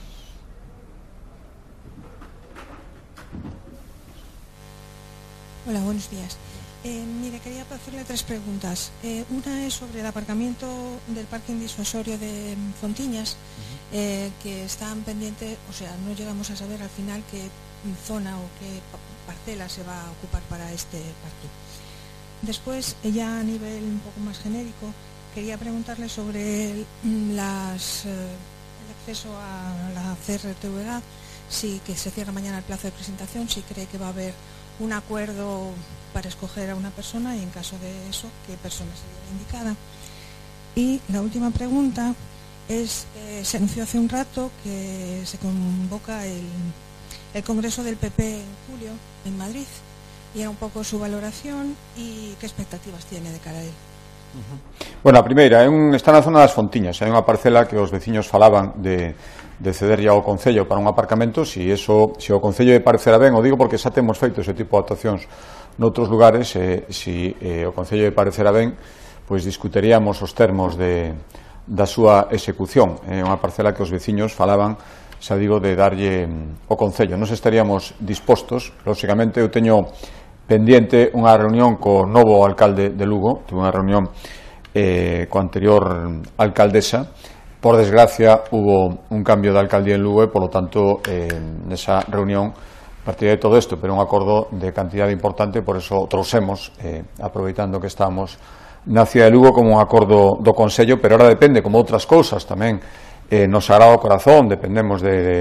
Hola, buenos días. Eh, mire, quería hacerle tres preguntas. Eh, una es sobre el aparcamiento del parking disuasorio de Fontiñas, eh, que están pendientes, o sea, no llegamos a saber al final qué zona o qué parcela se va a ocupar para este parking. Después, ya a nivel un poco más genérico, quería preguntarle sobre el, las, eh, el acceso a la C R T V A, si que se cierra mañana el plazo de presentación, si cree que va a haber un acuerdo para escoger a una persona, y en caso de eso, qué persona sería la indicada. Y la última pregunta es, eh, se anunció hace un rato que se convoca el, el Congreso del P P en julio en Madrid, y era un pouco su valoración e que expectativas tiene de cara a él. Bueno, a primeira, é un, está na zona das Fontiñas, hai unha parcela que os veciños falaban de, de ceder ya ao Concello para un aparcamento. Si eso, se o Concello lle parecerá ben, o digo porque xa temos feito ese tipo de actuacións noutros lugares, e si eh, o Concello lle parecerá ben, pois discuteríamos os termos de, da súa execución. É unha parcela que os veciños falaban, xa digo, de darlle o Concello. Nos estaríamos dispostos, lóxicamente. Eu teño pendiente unha reunión co novo alcalde de Lugo, tuve unha reunión eh, coa anterior alcaldesa. Por desgracia, hubo un cambio de alcaldía en Lugo e, polo tanto, eh, nesa reunión partiría de todo isto, pero un acordo de cantidade importante, por eso trouxemos, eh, aproveitando que estamos na cidade de Lugo, como un acordo do Consello, pero ahora depende, como outras cousas tamén, eh, no Sagrado Corazón, dependemos de, de,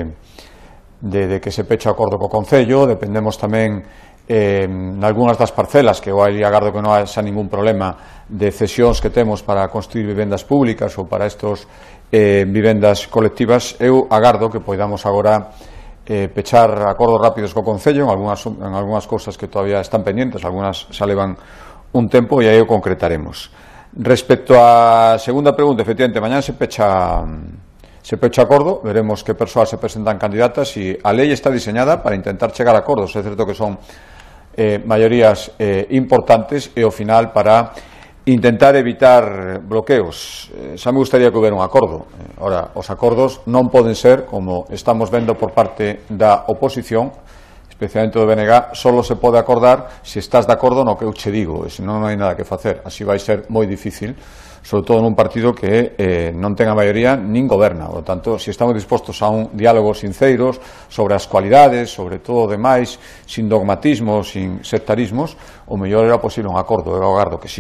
de, de que se peche o acordo co Concello, dependemos tamén Eh, nalgúnas das parcelas, que eu aí agardo que non haxa ningún problema de cesións que temos para construir vivendas públicas ou para estos eh, vivendas colectivas. Eu agardo que poidamos agora eh, pechar acordos rápidos co Concello en algunhas, en algunhas cousas que todavía están pendientes, algunhas xa levan un tempo, e aí o concretaremos. Respecto á segunda pregunta, efectivamente, mañán se pecha se pecha acordo, veremos que persoas se presentan candidatas, e a lei está diseñada para intentar chegar a acordos. É certo que son Eh, maiorías eh, importantes, e ao final para intentar evitar bloqueos. Eh, xa me gustaría que houbera un acordo. Eh, ora, os acordos non poden ser, como estamos vendo por parte da oposición, especialmente do B N G, solo se pode acordar se estás de acordo no que eu che digo, e senón non hai nada que facer. Así vai ser moi difícil, sobre todo nun partido que eh, non ten a maioría nin goberna. Por tanto, se estamos dispostos a un diálogo sinceiros sobre as cualidades, sobre todo o demais, sin dogmatismos, sin sectarismos, o mellor era posible un acordo. Eu agardo que sí.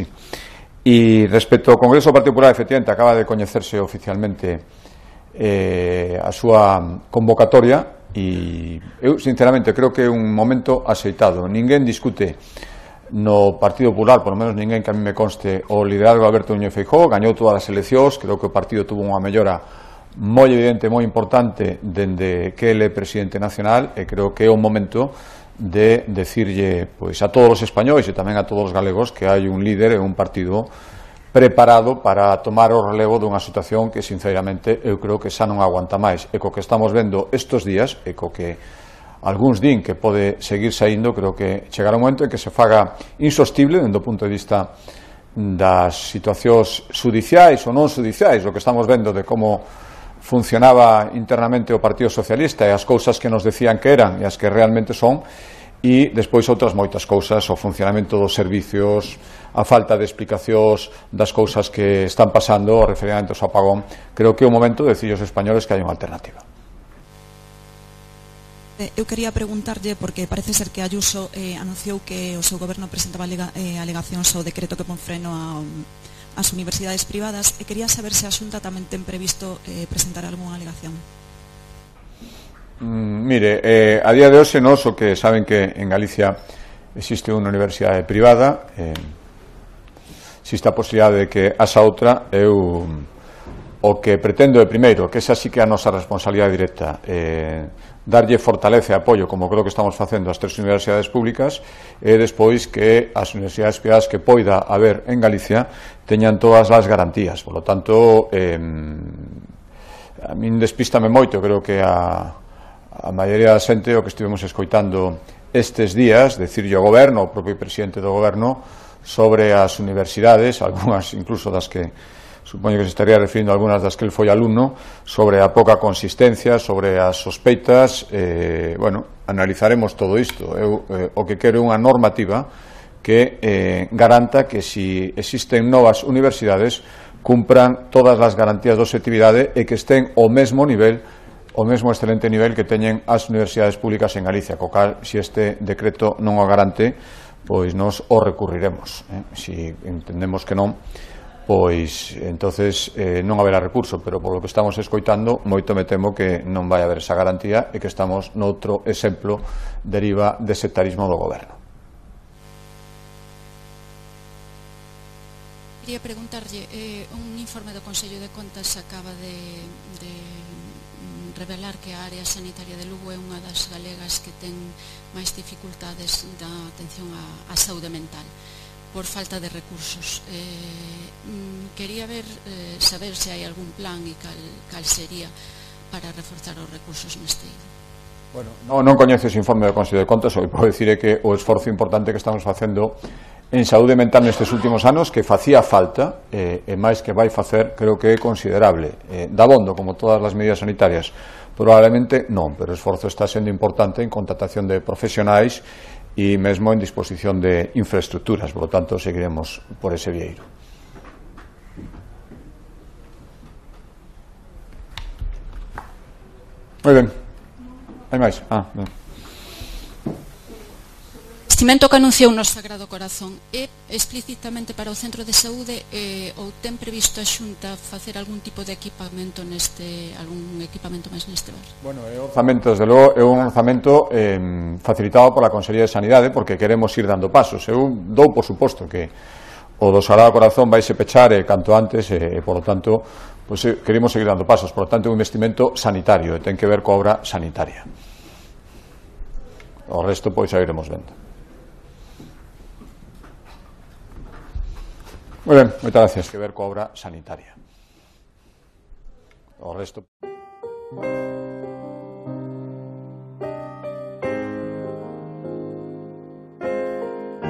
E respecto ao Congreso do Partido Popular, efectivamente, acaba de coñecerse oficialmente eh, a súa convocatoria, e eu, sinceramente, creo que é un momento aceitado. Ninguén discute no Partido Popular, por lo menos ninguén que a mí me conste, o liderazgo de Alberto Núñez Feijóo. Gañou todas as eleccións, creo que o partido tuvo unha mellora moi evidente, moi importante dende que ele é presidente nacional, e creo que é o momento de decirlle pois, a todos os españois e tamén a todos os galegos que hai un líder e un partido preparado para tomar o relevo dunha situación que sinceramente eu creo que xa non aguanta máis, e co que estamos vendo estes días e co que algúns din que pode seguir saindo, creo que chegará un momento en que se faga insostible dende o punto de vista das situacións judiciais ou non judiciais, o que estamos vendo de como funcionaba internamente o Partido Socialista e as cousas que nos decían que eran e as que realmente son, e despois outras moitas cousas, o funcionamento dos servicios, a falta de explicacións das cousas que están pasando, o referente ao apagón. Creo que é o momento de decir aos españoles que hai unha alternativa. Eu quería preguntarlle, porque parece ser que Ayuso eh, anunciou que o seu goberno presentaba alega, eh, alegacións ao decreto que pon freno a, ás universidades privadas, e quería saber se a Xunta tamén ten previsto eh, presentar algunha alegación. Mm, mire, eh, a día de hoxe nos o que saben que en Galicia existe unha universidade privada, eh, existe a posibilidade de que haxa outra. Eu o que pretendo é, primeiro, que esa sí que é a nosa responsabilidade directa, eh, darlle fortaleza e apoio, como creo que estamos facendo ás tres universidades públicas, e despois que as universidades privadas que poida haber en Galicia teñan todas as garantías. Por lo tanto, eh, a min despístame moito, creo que a a maioría da xente o que estivemos escoitando estes días, decirlle ao goberno, o propio presidente do goberno, sobre as universidades, algunhas incluso das que supoño que se estaría referindo a algunhas das que el foi alumno, sobre a pouca consistencia, sobre as sospeitas. eh, bueno, analizaremos todo isto. Eu eh, o que quero é unha normativa que eh, garanta que si existen novas universidades cumpran todas as garantías de objetividade e que estén ao mesmo nivel, o mesmo excelente nivel que teñen as universidades públicas en Galicia, co cal, se este decreto non o garante, pois nos o recurriremos. Eh? Si entendemos que non, pois entonces eh, non haberá recurso, pero por lo que estamos escoitando, moito me temo que non vai haber esa garantía e que estamos noutro exemplo deriva de sectarismo do goberno. Quería preguntarlle, eh, un informe do Consello de Contas acaba de, de revelar que a área sanitaria de Lugo é unha das galegas que ten máis dificultades da atención á, á saúde mental por falta de recursos. Eh, quería ver, eh, saber se hai algún plan e cal, cal sería para reforzar os recursos neste eido. Bueno, non, non coñezo ese informe do Consello de Contas, o que podo dicir é que o esforzo importante que estamos facendo en saúde mental nestes últimos anos, que facía falta, eh, e máis que vai facer, creo que é considerable. Eh, dabondo, como todas as medidas sanitarias, probablemente non, pero o esforzo está sendo importante en contratación de profesionais e mesmo en disposición de infraestructuras. Por lo tanto, seguiremos por ese vieiro. Moi ben. Hai máis? Ah, ben. O investimento que anunciou no Sagrado Corazón é explícitamente para o centro de saúde, eh, ou ten previsto a Xunta facer algún tipo de equipamento neste, algún equipamento máis neste bar? Bueno, é un orzamento, desde logo, é un orzamento eh, facilitado pola Consellería de Sanidade, porque queremos ir dando pasos. Eu dou por suposto que o do Sagrado Corazón vai se pechar eh, canto antes, e, eh, por lo tanto, pues, eh, queremos seguir dando pasos. Por lo tanto, é un investimento sanitario, e ten que ver coa obra sanitaria. O resto, pois, xa iremos vendo. Moi ben, moitas gracias. Que ver coa obra sanitaria. O resto...